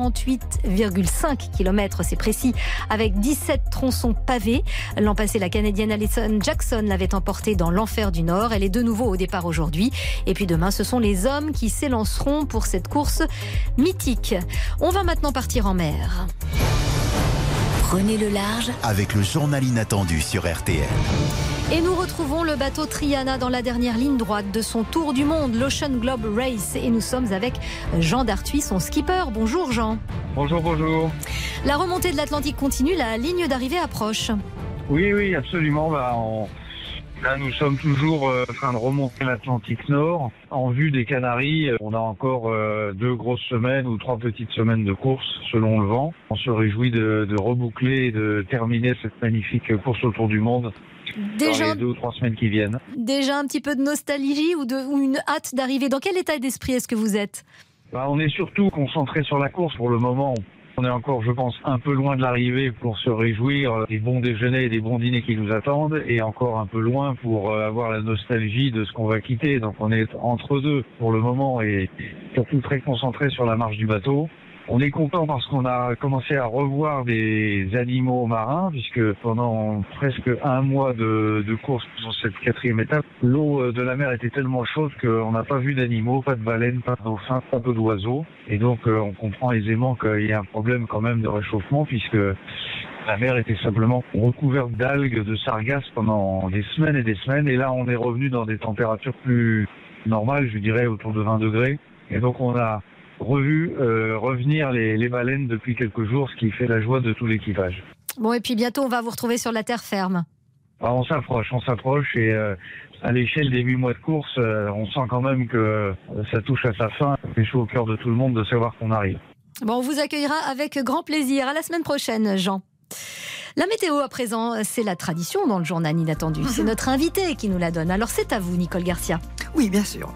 Speaker 8: 148,5 km, c'est précis, avec 17 tronçons pavés. L'an passé, la Canadienne Alison Jackson l'avait emportée dans l'enfer du Nord. Elle est de nouveau au départ aujourd'hui. Et puis demain, ce sont les hommes qui s'élanceront pour cette course mythique. On va maintenant partir en mer.
Speaker 7: Prenez le large
Speaker 1: avec le journal inattendu sur RTL.
Speaker 8: Et nous retrouvons le bateau Triana dans la dernière ligne droite de son tour du monde, l'Ocean Globe Race. Et nous sommes avec Jean Dartuis, son skipper. Bonjour Jean.
Speaker 4: Bonjour, bonjour.
Speaker 8: La remontée de l'Atlantique continue, la ligne d'arrivée approche.
Speaker 4: Oui, absolument. Là, nous sommes toujours en train de remonter l'Atlantique Nord. En vue des Canaries, on a encore 2 grosses semaines ou 3 petites semaines de course selon le vent. On se réjouit de reboucler et de terminer cette magnifique course autour du monde dans les 2 ou 3 semaines qui viennent.
Speaker 8: Déjà un petit peu de nostalgie ou une hâte d'arriver. Dans quel état d'esprit est-ce que vous êtes ?
Speaker 4: On est surtout concentré sur la course pour le moment. On est encore, je pense, un peu loin de l'arrivée pour se réjouir des bons déjeuners et des bons dîners qui nous attendent, et encore un peu loin pour avoir la nostalgie de ce qu'on va quitter. Donc on est entre deux pour le moment et surtout très concentré sur la marche du bateau. On est content parce qu'on a commencé à revoir des animaux marins, puisque pendant presque 1 mois de course sur cette 4e étape, l'eau de la mer était tellement chaude qu'on n'a pas vu d'animaux, pas de baleines, pas de dauphins, pas d'oiseaux. Et donc on comprend aisément qu'il y a un problème quand même de réchauffement, puisque la mer était simplement recouverte d'algues, de sargasses pendant des semaines et des semaines. Et là on est revenu dans des températures plus normales, je dirais autour de 20 degrés. Et donc on a revu revenir les baleines depuis quelques jours, ce qui fait la joie de tout l'équipage.
Speaker 8: Bon, et puis bientôt on va vous retrouver sur la terre ferme.
Speaker 4: On s'approche et à l'échelle des 8 mois de course, on sent quand même que ça touche à sa fin. C'est chaud au cœur de tout le monde de savoir qu'on arrive.
Speaker 8: Bon, on vous accueillera avec grand plaisir. À la semaine prochaine, Jean. La météo à présent, c'est la tradition dans le journal inattendu. C'est notre invité qui nous la donne. Alors c'est à vous, Nicole Garcia.
Speaker 6: Oui, bien sûr.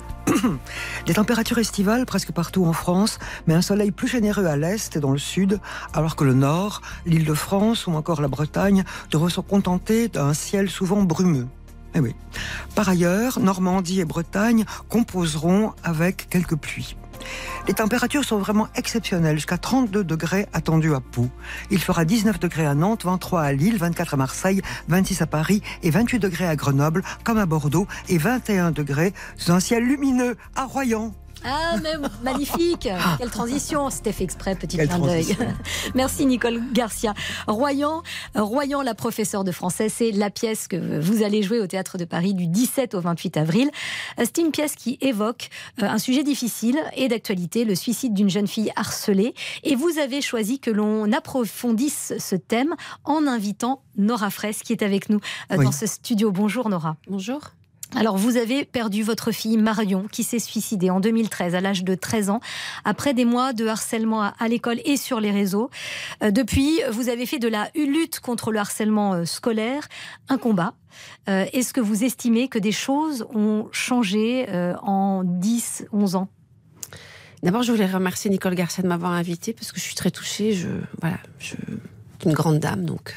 Speaker 6: Des températures estivales presque partout en France, mais un soleil plus généreux à l'est et dans le sud, alors que le nord, l'Île-de-France ou encore la Bretagne devraient se contenter d'un ciel souvent brumeux. Eh oui. Par ailleurs, Normandie et Bretagne composeront avec quelques pluies. Les températures sont vraiment exceptionnelles, jusqu'à 32 degrés attendus à Pau. Il fera 19 degrés à Nantes, 23 à Lille, 24 à Marseille, 26 à Paris et 28 degrés à Grenoble, comme à Bordeaux, et 21 degrés sous un ciel lumineux à Royan.
Speaker 8: Ah, mais magnifique. Quelle transition. C'était fait exprès, petit clin d'œil. Merci Nicole Garcia. Royan, la professeure de français, c'est la pièce que vous allez jouer au Théâtre de Paris du 17 au 28 avril. C'est une pièce qui évoque un sujet difficile et d'actualité, le suicide d'une jeune fille harcelée. Et vous avez choisi que l'on approfondisse ce thème en invitant Nora Fraisse qui est avec nous dans ce studio. Bonjour Nora.
Speaker 9: Bonjour.
Speaker 8: Alors, vous avez perdu votre fille Marion, qui s'est suicidée en 2013, à l'âge de 13 ans, après des mois de harcèlement à l'école et sur les réseaux. Depuis, vous avez fait de la lutte contre le harcèlement scolaire un combat. Est-ce que vous estimez que des choses ont changé en 10, 11 ans ?
Speaker 9: D'abord, je voulais remercier Nicole Garcia de m'avoir invitée, parce que je suis très touchée. Une grande dame, donc.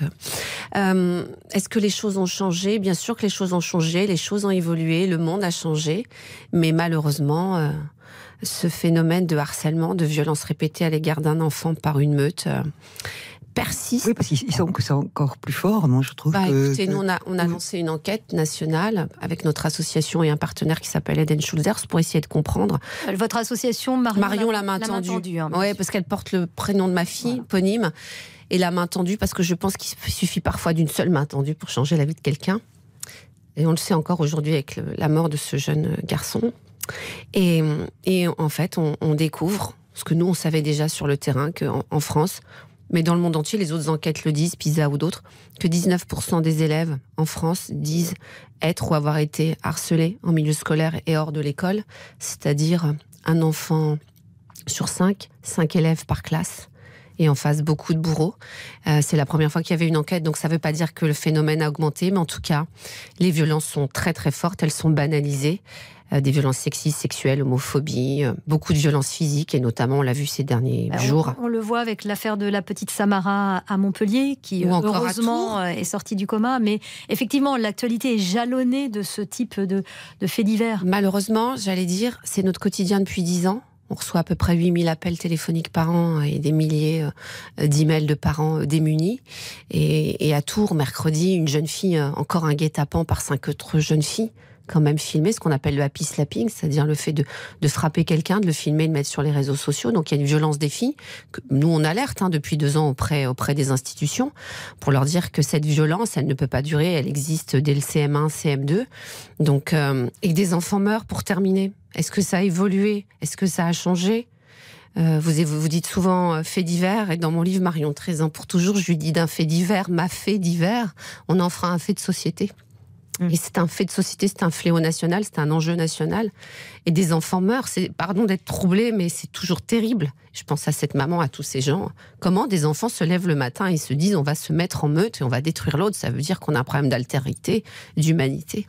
Speaker 9: Est-ce que les choses ont changé ? Bien sûr que les choses ont changé, les choses ont évolué, le monde a changé, mais malheureusement, ce phénomène de harcèlement, de violence répétée à l'égard d'un enfant par une meute persiste.
Speaker 6: Oui, parce qu'il semble que c'est encore plus fort, non, je trouve.
Speaker 9: Écoutez, nous, on a lancé une enquête nationale avec notre association et un partenaire qui s'appelle Eden Schulzers pour essayer de comprendre.
Speaker 8: Votre association, Marion la main tendue.
Speaker 9: Oui, parce qu'elle porte le prénom de ma fille, éponyme. Et la main tendue, parce que je pense qu'il suffit parfois d'une seule main tendue pour changer la vie de quelqu'un. Et on le sait encore aujourd'hui avec la mort de ce jeune garçon. Et en fait, on découvre, ce que nous, on savait déjà sur le terrain, qu'en France, mais dans le monde entier, les autres enquêtes le disent, PISA ou d'autres, que 19% des élèves en France disent être ou avoir été harcelés en milieu scolaire et hors de l'école. C'est-à-dire un enfant sur 5 élèves par classe. Et en face, beaucoup de bourreaux. C'est la première fois qu'il y avait une enquête, donc ça ne veut pas dire que le phénomène a augmenté, mais en tout cas, les violences sont très très fortes, elles sont banalisées. Des violences sexistes, sexuelles, homophobie, beaucoup de violences physiques, et notamment, on l'a vu ces derniers jours.
Speaker 8: On le voit avec l'affaire de la petite Samara à Montpellier, qui heureusement est sortie du coma, mais effectivement, l'actualité est jalonnée de ce type de faits divers.
Speaker 9: Malheureusement, j'allais dire, c'est notre quotidien depuis 10 ans. On reçoit à peu près 8000 appels téléphoniques par an et des milliers d'emails de parents démunis. Et à Tours, mercredi, une jeune fille, encore un guet-apens par 5 autres jeunes filles, quand même filmé, ce qu'on appelle le happy slapping, c'est-à-dire le fait de frapper quelqu'un, de le filmer, de le mettre sur les réseaux sociaux. Donc il y a une violence des filles. Que nous, on alerte depuis 2 ans auprès des institutions pour leur dire que cette violence, elle ne peut pas durer, elle existe dès le CM1, CM2. Donc, et que des enfants meurent, pour terminer. Est-ce que ça a évolué ? Est-ce que ça a changé ? Vous dites souvent fait divers, et dans mon livre Marion 13 ans pour toujours, je lui dis d'un fait divers, ma fait divers, on en fera un fait de société. Et c'est un fait de société, c'est un fléau national, c'est un enjeu national. Et des enfants meurent, pardon d'être troublé, mais c'est toujours terrible. Je pense à cette maman, à tous ces gens. Comment des enfants se lèvent le matin et se disent on va se mettre en meute et on va détruire l'autre ? Ça veut dire qu'on a un problème d'altérité, d'humanité.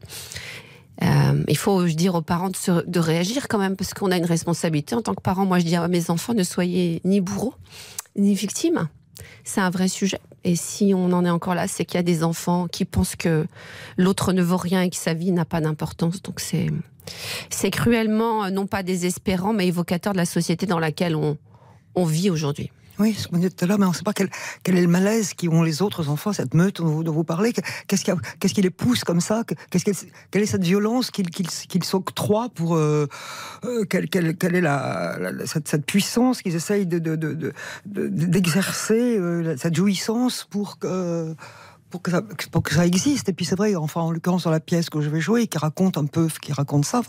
Speaker 9: Il faut dire aux parents de réagir quand même, parce qu'on a une responsabilité en tant que parents. Moi, je dis à mes enfants, ne soyez ni bourreaux, ni victimes. C'est un vrai sujet. Et si on en est encore là, c'est qu'il y a des enfants qui pensent que l'autre ne vaut rien et que sa vie n'a pas d'importance. Donc c'est cruellement, non pas désespérant, mais évocateur de la société dans laquelle on vit aujourd'hui.
Speaker 6: Oui, ce qu'on disait tout à l'heure, mais on ne sait pas quel est le malaise qu'ont les autres enfants, cette meute dont vous parlez. Qu'est-ce qui les pousse comme ça ? Quelle est cette violence qu'ils s'octroient pour... quelle est cette puissance qu'ils essayent d'exercer, cette jouissance pour que ça existe. Et puis c'est vrai, enfin en l'occurrence dans la pièce que je vais jouer, qui raconte ça,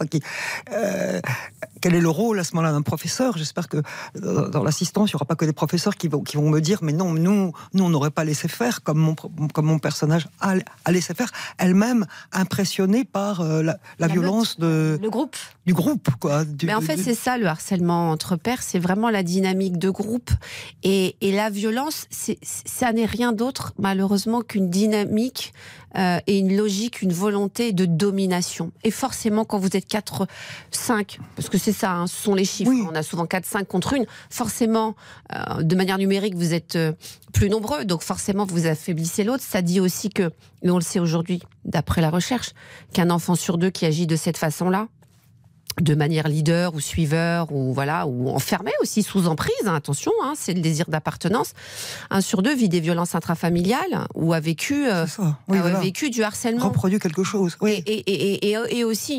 Speaker 6: quel est le rôle à ce moment-là d'un professeur. J'espère que dans l'assistance, il n'y aura pas que des professeurs qui vont me dire mais non, nous on n'aurait pas laissé faire comme mon personnage a laissé faire, elle-même impressionnée par la violence du groupe, quoi.
Speaker 9: Mais en fait, c'est ça le harcèlement entre pairs, c'est vraiment la dynamique de groupe. Et la violence, ça n'est rien d'autre, malheureusement, qu'une dynamique et une logique, une volonté de domination. Et forcément, quand vous êtes 4, 5, parce que c'est ça, ce sont les chiffres, on a souvent 4, 5 contre 1, forcément, de manière numérique, vous êtes plus nombreux, donc forcément, vous affaiblissez l'autre. Ça dit aussi que, et on le sait aujourd'hui, d'après la recherche, qu'un enfant sur 2 qui agit de cette façon-là, de manière leader ou suiveur ou enfermé aussi sous emprise, attention, c'est le désir d'appartenance. 1 sur 2 vit des violences intrafamiliales ou a vécu du harcèlement.
Speaker 6: Reproduit quelque chose. Oui.
Speaker 9: Et aussi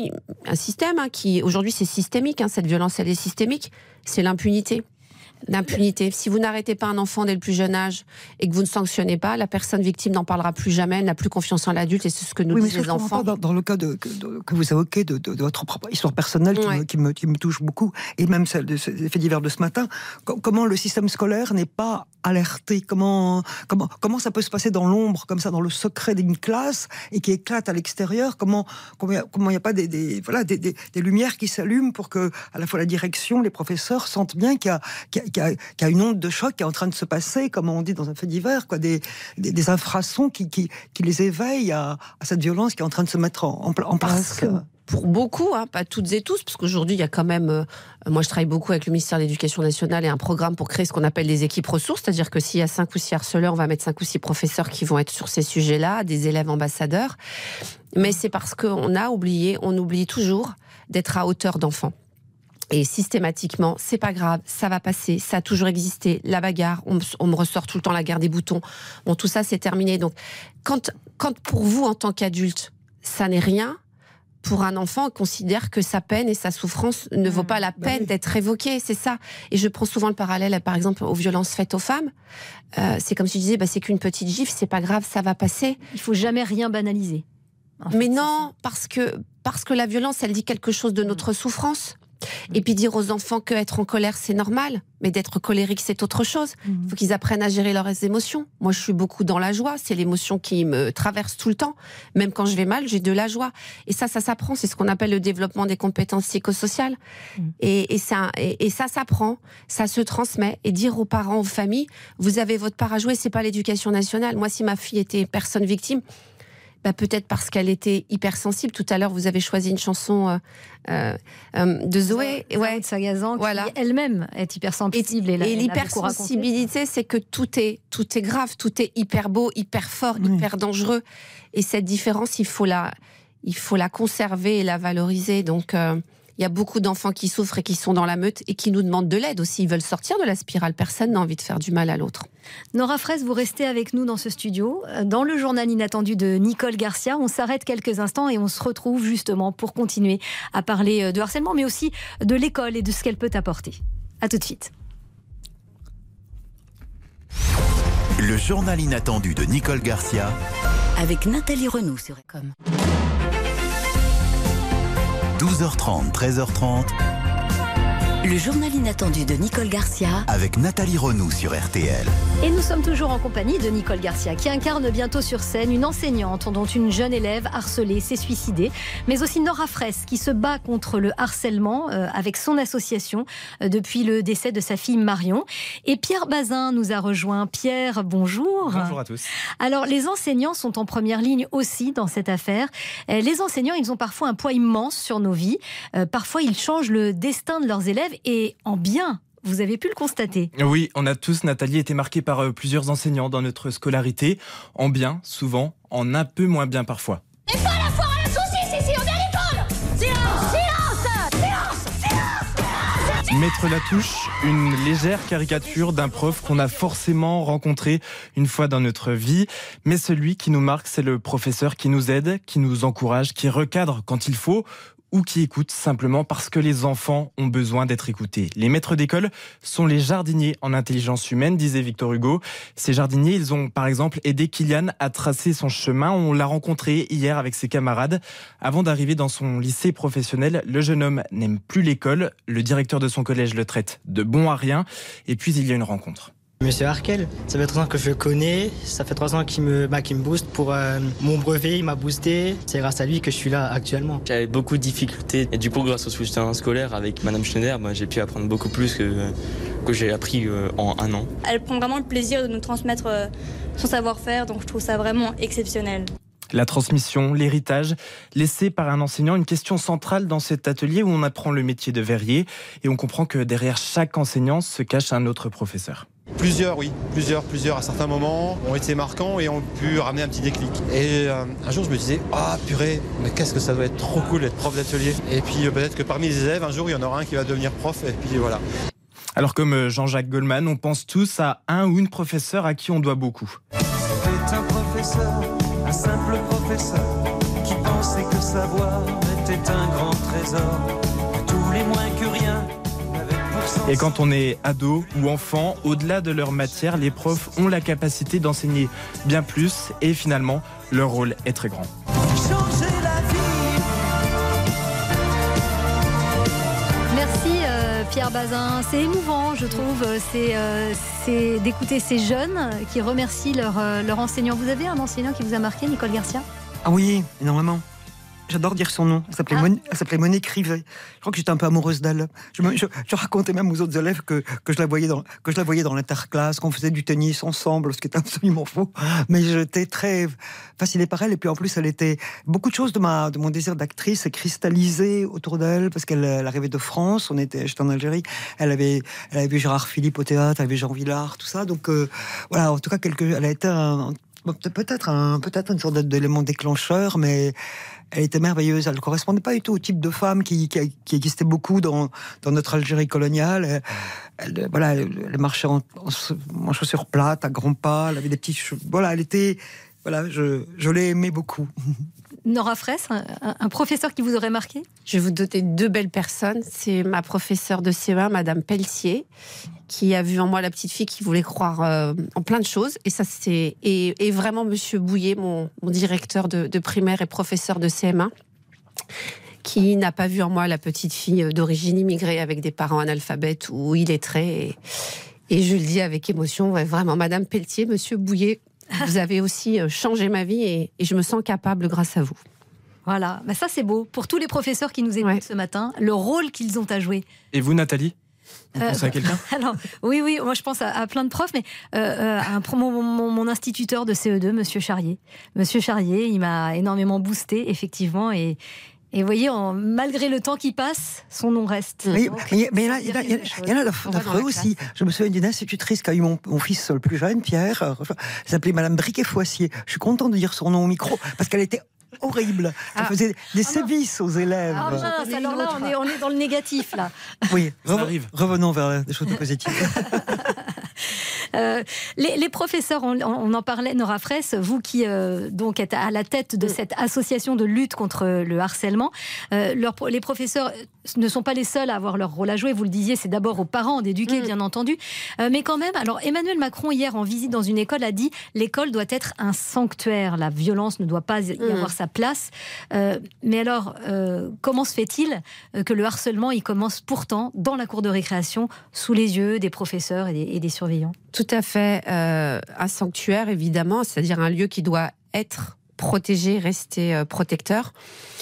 Speaker 9: système qui, aujourd'hui, c'est systémique. Cette violence, elle est systémique. C'est l'impunité. L'impunité. Si vous n'arrêtez pas un enfant dès le plus jeune âge et que vous ne sanctionnez pas, la personne victime n'en parlera plus jamais, elle n'a plus confiance en l'adulte et c'est ce que nous disent les enfants.
Speaker 6: Dans le cas que vous évoquez de votre propre histoire personnelle qui me touche beaucoup, et même celle des faits divers de ce matin, comment le système scolaire n'est pas alerté, comment ça peut se passer dans l'ombre, comme ça, dans le secret d'une classe et qui éclate à l'extérieur, comment il n'y a pas des lumières qui s'allument pour que à la fois la direction, les professeurs sentent bien qu'il y a une onde de choc qui est en train de se passer, comme on dit dans un fait divers, des infrasons qui les éveillent à cette violence qui est en train de se mettre en place.
Speaker 9: Pour beaucoup, pas toutes et tous, parce qu'aujourd'hui, il y a quand même... moi, je travaille beaucoup avec le ministère de l'Éducation nationale et un programme pour créer ce qu'on appelle des équipes ressources, c'est-à-dire que s'il y a 5 ou 6 harceleurs, on va mettre 5 ou 6 professeurs qui vont être sur ces sujets-là, des élèves ambassadeurs. Mais c'est parce qu'on on oublie toujours d'être à hauteur d'enfants. Et systématiquement, c'est pas grave, ça va passer, ça a toujours existé. La bagarre, on me ressort tout le temps la guerre des boutons. Bon, tout ça, c'est terminé. Donc, quand pour vous, en tant qu'adulte, ça n'est rien, pour un enfant, on considère que sa peine et sa souffrance ne vaut pas la peine d'être évoquée, c'est ça. Et je prends souvent le parallèle, par exemple, aux violences faites aux femmes. C'est comme si je disais, c'est qu'une petite gifle, c'est pas grave, ça va passer.
Speaker 8: Il faut jamais rien banaliser.
Speaker 9: Mais non, parce que la violence, elle dit quelque chose de notre souffrance. Et puis dire aux enfants qu'être en colère, c'est normal, mais d'être colérique, c'est autre chose. Il faut qu'ils apprennent à gérer leurs émotions. Moi, je suis beaucoup dans la joie. C'est l'émotion qui me traverse tout le temps. Même quand je vais mal, j'ai de la joie. Et ça s'apprend. C'est ce qu'on appelle le développement des compétences psychosociales. Et ça s'apprend, ça se transmet. Et dire aux parents, aux familles, vous avez votre part à jouer, c'est pas l'éducation nationale. Moi, si ma fille était personne victime, peut-être parce qu'elle était hypersensible. Tout à l'heure, vous avez choisi une chanson de Zoé.
Speaker 8: De Sagazan, qui elle-même est hypersensible.
Speaker 9: Et l'hypersensibilité, c'est que tout est grave, tout est hyper beau, hyper fort, hyper dangereux. Et cette différence, il faut la conserver et la valoriser. Donc, il y a beaucoup d'enfants qui souffrent et qui sont dans la meute et qui nous demandent de l'aide aussi. Ils veulent sortir de la spirale. Personne n'a envie de faire du mal à l'autre.
Speaker 8: Nora Fraisse, vous restez avec nous dans ce studio. Dans le journal inattendu de Nicole Garcia, on s'arrête quelques instants et on se retrouve justement pour continuer à parler de harcèlement, mais aussi de l'école et de ce qu'elle peut apporter. À tout de suite.
Speaker 1: Le journal inattendu de Nicole Garcia
Speaker 7: avec Nathalie Renaud sur Ecom.
Speaker 1: 12h30, 13h30.
Speaker 7: Le journal inattendu de Nicole Garcia
Speaker 1: avec Nathalie Renaud sur RTL.
Speaker 8: Et nous sommes toujours en compagnie de Nicole Garcia qui incarne bientôt sur scène une enseignante dont une jeune élève harcelée s'est suicidée, mais aussi Nora Fraisse qui se bat contre le harcèlement avec son association depuis le décès de sa fille Marion. Et Pierre Bazin nous a rejoint. Pierre, bonjour.
Speaker 11: Bonjour à tous.
Speaker 8: Alors les enseignants sont en première ligne aussi dans cette affaire. Les enseignants, ils ont parfois un poids immense sur nos vies. Parfois ils changent le destin de leurs élèves et en bien. Vous avez pu le constater.
Speaker 11: Oui, on a tous, Nathalie, été marqués par plusieurs enseignants dans notre scolarité. En bien, souvent, en un peu moins bien parfois.
Speaker 21: Et pas la foire à la saucisse ici, on est à l'école. Silence.
Speaker 11: Mettre la touche, une légère caricature d'un prof qu'on a forcément rencontré une fois dans notre vie. Mais celui qui nous marque, c'est le professeur qui nous aide, qui nous encourage, qui recadre quand il faut, ou qui écoutent simplement parce que les enfants ont besoin d'être écoutés. Les maîtres d'école sont les jardiniers en intelligence humaine, disait Victor Hugo. Ces jardiniers, ils ont par exemple aidé Kylian à tracer son chemin. On l'a rencontré hier avec ses camarades. Avant d'arriver dans son lycée professionnel, le jeune homme n'aime plus l'école. Le directeur de son collège le traite de bon à rien. Et puis il y a une rencontre.
Speaker 22: Monsieur Harkel, ça fait 3 ans que je le connais, ça fait 3 ans qu'il me booste pour mon brevet, il m'a boosté, c'est grâce à lui que je suis là actuellement.
Speaker 23: J'avais beaucoup de difficultés et du coup grâce au soutien scolaire avec Madame Schneider, j'ai pu apprendre beaucoup plus que j'ai appris en 1 an.
Speaker 24: Elle prend vraiment le plaisir de nous transmettre son savoir-faire, donc je trouve ça vraiment exceptionnel.
Speaker 11: La transmission, l'héritage, laissé par un enseignant, une question centrale dans cet atelier où on apprend le métier de verrier et on comprend que derrière chaque enseignant se cache un autre professeur.
Speaker 25: Plusieurs à certains moments ont été marquants et ont pu ramener un petit déclic. Et un jour je me disais, purée, mais qu'est-ce que ça doit être trop cool d'être prof d'atelier. Et puis peut-être que parmi les élèves, un jour il y en aura un qui va devenir prof et puis voilà.
Speaker 11: Alors comme Jean-Jacques Goldman, on pense tous à un ou une professeure à qui on doit beaucoup.
Speaker 21: C'était un professeur, un simple professeur qui pense
Speaker 10: pensais que savoir était un grand trésor, tous les moins que rien.
Speaker 11: Et quand on est ado ou enfant, au-delà de leur matière, les profs ont la capacité d'enseigner bien plus et finalement, leur rôle est très grand.
Speaker 8: Merci Pierre Bazin, c'est émouvant je trouve, c'est d'écouter ces jeunes qui remercient leur enseignant. Vous avez un enseignant qui vous a marqué, Nicole Garcia ?
Speaker 6: Ah oui, énormément. J'adore dire son nom. Elle s'appelait Monique Rivet. Je crois que j'étais un peu amoureuse d'elle. Je racontais même aux autres élèves que je la voyais dans l'interclasse, qu'on faisait du tennis ensemble, ce qui est absolument faux. Mais j'étais très fascinée par elle. Et puis en plus, elle était beaucoup de choses de mon désir d'actrice est cristallisé autour d'elle parce qu'elle arrivait de France. J'étais en Algérie. Elle avait vu Gérard Philippe au théâtre, elle avait Jean Villard, tout ça. Donc voilà. En tout cas, elle a été peut-être une sorte d'élément déclencheur, mais elle était merveilleuse. Elle ne correspondait pas du tout au type de femme qui existait beaucoup dans notre Algérie coloniale. Elle marchait en chaussures plates, à grands pas. Elle avait des petits cheveux. Voilà, elle était. Voilà, je l'ai aimée beaucoup.
Speaker 8: Nora Fraisse, un professeur qui vous aurait marqué ?
Speaker 9: Je vais vous donner 2 belles personnes. C'est ma professeure de CE1, Madame Pelletier, qui a vu en moi la petite fille qui voulait croire en plein de choses. Et ça, et vraiment Monsieur Bouillet, mon directeur de primaire et professeur de CM1, qui n'a pas vu en moi la petite fille d'origine immigrée avec des parents analphabètes ou illettrés. Et je le dis avec émotion, ouais, vraiment, Madame Pelletier, Monsieur Bouillet, vous avez aussi changé ma vie et je me sens capable grâce à vous.
Speaker 8: Voilà, ça c'est beau. Pour tous les professeurs qui nous écoutent ce matin, le rôle qu'ils ont à jouer.
Speaker 11: Et vous, Nathalie ? Vous pensez à quelqu'un ?
Speaker 8: Alors, oui, moi je pense à plein de profs, mais mon instituteur de CE2, Monsieur Charrier. Monsieur Charrier, il m'a énormément boosté, effectivement, et vous voyez, malgré le temps qui passe, son nom reste.
Speaker 6: Oui, mais là, il y en a d'affreux aussi. Je me souviens d'une institutrice qui a eu mon fils le plus jeune, Pierre. Elle s'appelait Madame Briquet-Foissier. Je suis content de dire son nom au micro, parce qu'elle était horrible. Elle faisait des sévices aux élèves.
Speaker 8: Alors là, on est dans le négatif, là.
Speaker 6: Oui, revenons vers des choses positives.
Speaker 8: Les professeurs, on en parlait, Nora Fraisse, vous qui donc êtes à la tête de cette association de lutte contre le harcèlement, les professeurs ne sont pas les seuls à avoir leur rôle à jouer. Vous le disiez, c'est d'abord aux parents d'éduquer, bien entendu. Mais quand même, alors Emmanuel Macron, hier, en visite dans une école, a dit « l'école doit être un sanctuaire, la violence ne doit pas y avoir sa place ». Mais alors, comment se fait-il que le harcèlement, il commence pourtant dans la cour de récréation, sous les yeux des professeurs et des surveillants ?
Speaker 9: Tout à fait. Un sanctuaire, évidemment, c'est-à-dire un lieu qui doit être protégé, rester protecteur.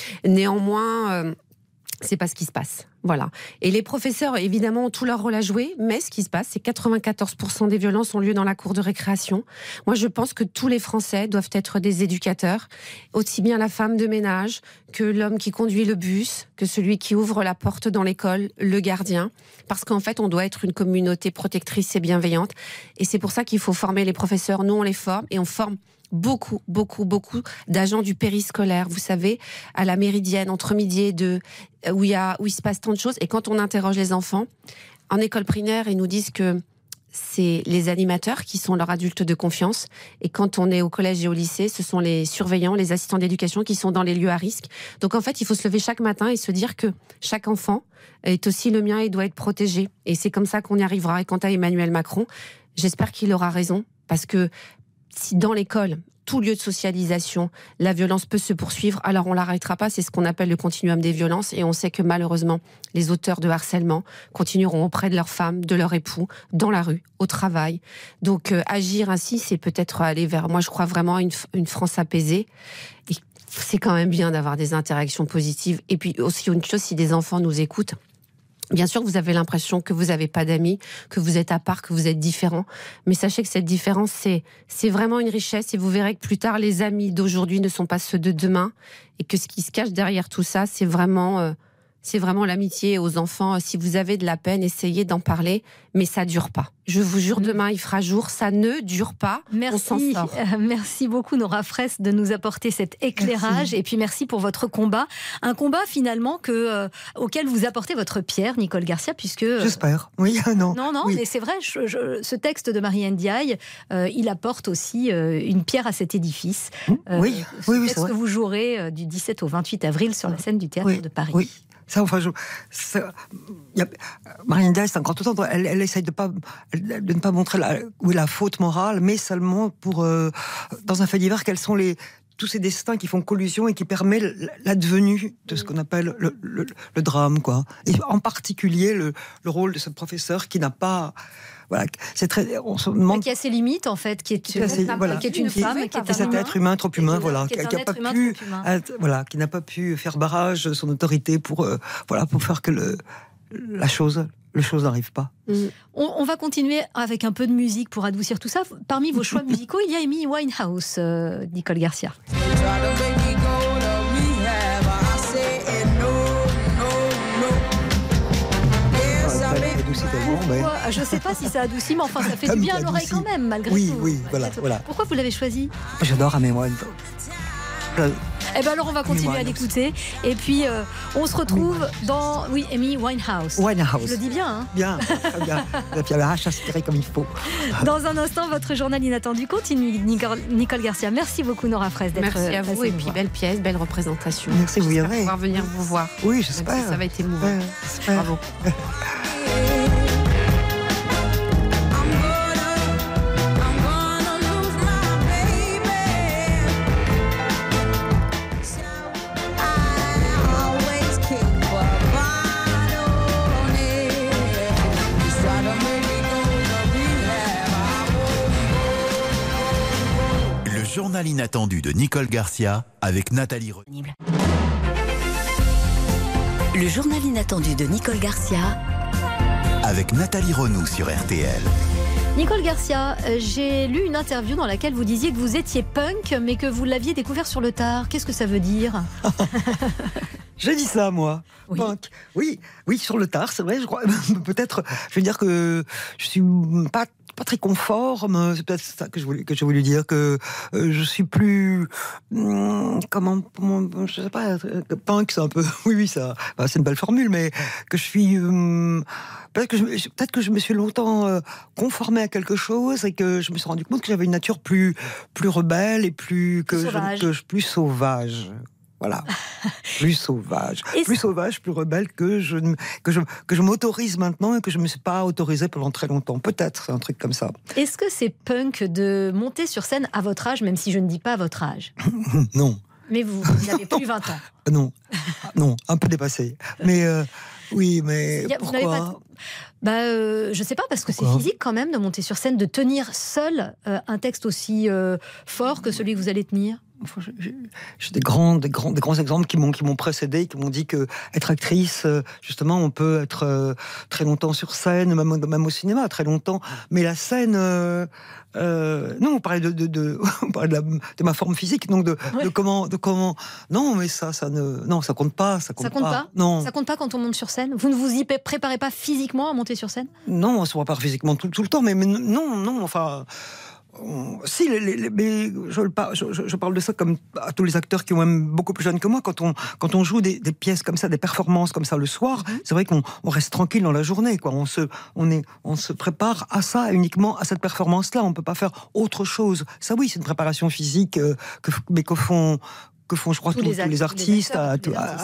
Speaker 9: Néanmoins, c'est pas ce qui se passe. Voilà. Et les professeurs, évidemment, ont tout leur rôle à jouer, mais ce qui se passe, c'est 94% des violences ont lieu dans la cour de récréation. Moi, je pense que tous les Français doivent être des éducateurs, aussi bien la femme de ménage que l'homme qui conduit le bus, que celui qui ouvre la porte dans l'école, le gardien, parce qu'en fait, on doit être une communauté protectrice et bienveillante. Et c'est pour ça qu'il faut former les professeurs. Nous, on les forme et on forme beaucoup d'agents du périscolaire, vous savez, à la Méridienne, entre midi et 2, où il se passe tant de choses. Et quand on interroge les enfants, en école primaire, ils nous disent que c'est les animateurs qui sont leurs adultes de confiance. Et quand on est au collège et au lycée, ce sont les surveillants, les assistants d'éducation qui sont dans les lieux à risque. Donc en fait, il faut se lever chaque matin et se dire que chaque enfant est aussi le mien et doit être protégé. Et c'est comme ça qu'on y arrivera. Et quant à Emmanuel Macron, j'espère qu'il aura raison, parce que si dans l'école, tout lieu de socialisation, la violence peut se poursuivre, alors on l'arrêtera pas. C'est ce qu'on appelle le continuum des violences. Et on sait que malheureusement, les auteurs de harcèlement continueront auprès de leurs femmes, de leurs époux, dans la rue, au travail. Donc agir ainsi, c'est peut-être aller vers, moi je crois vraiment à une France apaisée. Et c'est quand même bien d'avoir des interactions positives. Et puis aussi une chose, si des enfants nous écoutent, bien sûr, vous avez l'impression que vous n'avez pas d'amis, que vous êtes à part, que vous êtes différent. Mais sachez que cette différence, c'est vraiment une richesse. Et vous verrez que plus tard, les amis d'aujourd'hui ne sont pas ceux de demain. Et que ce qui se cache derrière tout ça, c'est vraiment C'est vraiment l'amitié aux enfants. Si vous avez de la peine, essayez d'en parler, mais ça dure pas. Je vous jure, demain il fera jour, ça ne dure pas.
Speaker 8: Merci,
Speaker 9: on s'en sort.
Speaker 8: Merci beaucoup Nora Fraisse de nous apporter cet éclairage. Merci. Et puis merci pour votre combat. Un combat finalement auquel vous apportez votre pierre, Nicole Garcia, puisque...
Speaker 6: J'espère, oui, non.
Speaker 8: Non, oui. Mais c'est vrai, ce texte de Marie Ndiaye, il apporte aussi une pierre à cet édifice.
Speaker 6: Oui, c'est vrai.
Speaker 8: Que vous jouerez du 17 au 28 avril sur la scène du Théâtre de Paris.
Speaker 6: Oui. Ça, enfin, Marie Ndiaye, c'est un grand auteur. Elle essaye de ne pas montrer la faute morale, mais seulement pour, dans un fait divers, quels sont tous ces destins qui font collusion et qui permettent l'advenu de ce qu'on appelle le drame, quoi. Et en particulier le rôle de ce professeur qui n'a pas... Voilà, c'est très. On se demande.
Speaker 8: Qui a ses limites en fait, qui est une femme, qui est
Speaker 6: cet être humain trop humain, voilà, qui n'a pas pu faire barrage de son autorité pour faire que le chose n'arrive pas.
Speaker 8: On va continuer avec un peu de musique pour adoucir tout ça. Parmi vos choix musicaux, il y a Amy Winehouse, Nicole Garcia. Je ne sais pas si ça adoucit, mais enfin ça fait du bien à l'oreille quand même, malgré tout.
Speaker 6: Oui, voilà.
Speaker 8: Pourquoi vous l'avez choisi ?
Speaker 6: J'adore Amy Winehouse.
Speaker 8: Eh bien alors on va continuer à l'écouter. Et puis on se retrouve dans Amy Winehouse. Je le dis bien, hein ?
Speaker 6: Bien, très bien. Et puis elle a aspiré comme il faut.
Speaker 8: Dans un instant, votre journal inattendu continue. Nicole Garcia, merci beaucoup Nora Fraisse d'être
Speaker 9: Merci à vous et puis belle pièce, belle représentation.
Speaker 6: Merci, vous viendrez.
Speaker 9: Pouvoir venir vous voir.
Speaker 6: Oui, j'espère.
Speaker 9: Même si ça va être émouvant. Bravo.
Speaker 1: Journal inattendu de Nicole Garcia avec Nathalie Renaud.
Speaker 7: Le journal inattendu de Nicole Garcia
Speaker 1: avec Nathalie Renaud sur RTL.
Speaker 8: Nicole Garcia, j'ai lu une interview dans laquelle vous disiez que vous étiez punk, mais que vous l'aviez découvert sur le tard. Qu'est-ce que ça veut dire ?
Speaker 6: J'ai dit ça, moi.
Speaker 8: Oui.
Speaker 6: Punk. Oui, sur le tard, c'est vrai. Je crois. Peut-être. Je veux dire que je suis pas très conforme. C'est peut-être ça que j'ai voulu dire, que je suis plus je sais pas. Punk, c'est un peu. Oui, ça. C'est une belle formule, mais que je suis. Peut-être que je me suis longtemps conformée à quelque chose et que je me suis rendu compte que j'avais une nature plus rebelle et plus sauvage. Voilà, plus sauvage, plus rebelle que je m'autorise maintenant et que je me suis pas autorisée pendant très longtemps. Peut-être, c'est un truc comme ça.
Speaker 8: Est-ce que c'est punk de monter sur scène à votre âge, même si je ne dis pas à votre âge ?
Speaker 6: Non.
Speaker 8: Mais vous n'avez plus 20 ans.
Speaker 6: Non, un peu dépassé. Mais oui, mais pourquoi ?
Speaker 8: Je sais pas, parce que c'est physique quand même de monter sur scène, de tenir seul un texte aussi fort que celui que vous allez tenir.
Speaker 6: J'ai des grands exemples qui m'ont précédé, qui m'ont dit que être actrice, justement, on peut être très longtemps sur scène, même au cinéma, très longtemps. Mais la scène, non, on parlait on parlait de ma forme physique, donc de comment. Non, mais ça compte pas. Ça compte pas. Non. Ça
Speaker 8: compte pas quand on monte sur scène. Vous ne vous y préparez pas physiquement à monter sur scène ?
Speaker 6: Non, on se prépare physiquement tout le temps, mais non, enfin. Si, mais je parle de ça comme à tous les acteurs qui sont même beaucoup plus jeunes que moi. Quand on joue des pièces comme ça, des performances comme ça le soir, c'est vrai qu'on reste tranquille dans la journée, quoi. On se prépare à ça, uniquement à cette performance-là. On peut pas faire autre chose. Ça, oui, c'est une préparation physique, mais que font, je crois, tous les artistes à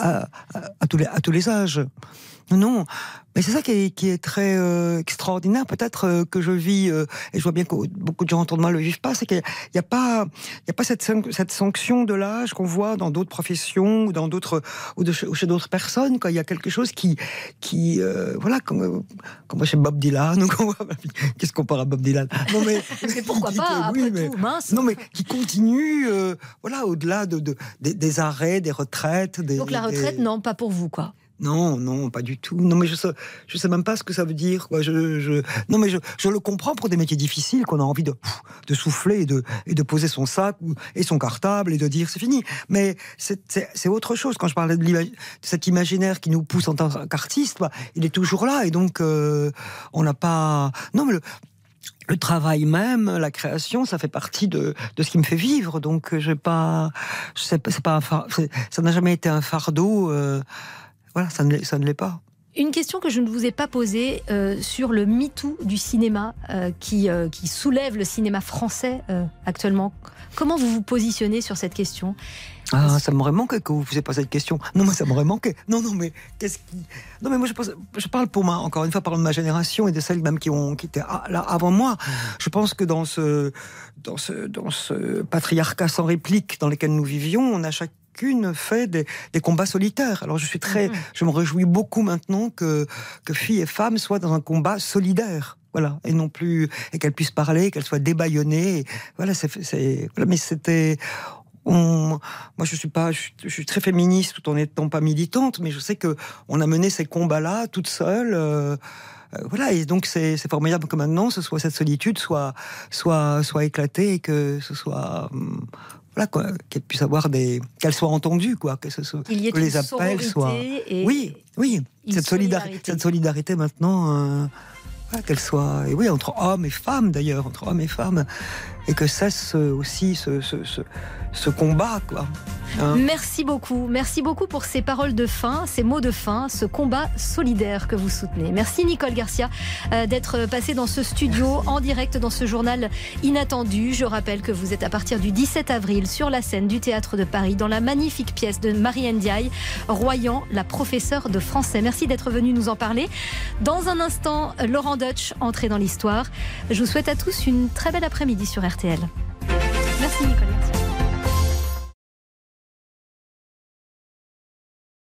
Speaker 6: tous les âges. Non, mais c'est ça qui est très extraordinaire, peut-être que je vis, et je vois bien que beaucoup de gens autour de moi le vivent pas, c'est qu'il y a pas cette sanction de l'âge qu'on voit dans d'autres professions ou chez d'autres personnes, quoi. Il y a quelque chose qui voilà, comme chez Bob Dylan, qu'est-ce qu'on parle à Bob Dylan?
Speaker 8: Non mais pourquoi pas, après tout, mince.
Speaker 6: Non mais qui continue, voilà, au-delà des arrêts, des retraites.
Speaker 8: Donc la retraite, non, pas pour vous, quoi.
Speaker 6: Non, pas du tout. Non, mais je sais même pas ce que ça veut dire. Quoi. Non, mais je le comprends pour des métiers difficiles, qu'on a envie de souffler et de poser son sac et son cartable et de dire c'est fini. Mais c'est autre chose. Quand je parlais de cet imaginaire qui nous pousse en tant qu'artiste, il est toujours là. Et donc, on n'a pas... Non, mais le travail même, la création, ça fait partie de ce qui me fait vivre. Donc, ça n'a jamais été un fardeau. Voilà, ça ne l'est pas.
Speaker 8: Une question que je ne vous ai pas posée sur le MeToo du cinéma qui soulève le cinéma français actuellement. Comment vous vous positionnez sur cette question ?
Speaker 6: Ça m'aurait manqué que vous ne posiez pas cette question. Non, moi, ça m'aurait manqué. Non, mais qu'est-ce qui... Non, mais moi, je parle pour moi, encore une fois, par de ma génération et de celles même qui étaient là avant moi. Je pense que dans ce patriarcat sans réplique dans lequel nous vivions, on a chacune fait des combats solitaires. Alors je me réjouis beaucoup maintenant que filles et femmes soient dans un combat solidaire. Voilà, et non plus, et qu'elles puissent parler, qu'elles soient débaillonnées. Voilà, voilà, mais c'était... Moi, je suis très féministe tout en n'étant pas militante, mais je sais que on a mené ces combats-là toute seule. Voilà, et donc c'est formidable que maintenant cette solitude soit éclatée et que ce soit voilà quoi, qu'elle puisse avoir qu'elle soit entendue quoi, que les appels soient. Oui, cette solidarité maintenant. Qu'elle soit, et oui, entre hommes et femmes d'ailleurs, entre hommes et femmes, et que cesse aussi ce combat, quoi. Hein.
Speaker 8: Merci beaucoup pour ces paroles de fin, ces mots de fin, ce combat solidaire que vous soutenez. Merci Nicole Garcia d'être passée dans ce studio en direct dans ce journal inattendu. Je rappelle que vous êtes à partir du 17 avril sur la scène du Théâtre de Paris dans la magnifique pièce de Marie Ndiaye, Royan, la professeure de français. Merci d'être venue nous en parler. Dans un instant, Laurent Deutsch, entrée dans l'histoire. Je vous souhaite à tous une très belle après-midi sur RTL. Merci Nicole Garcia.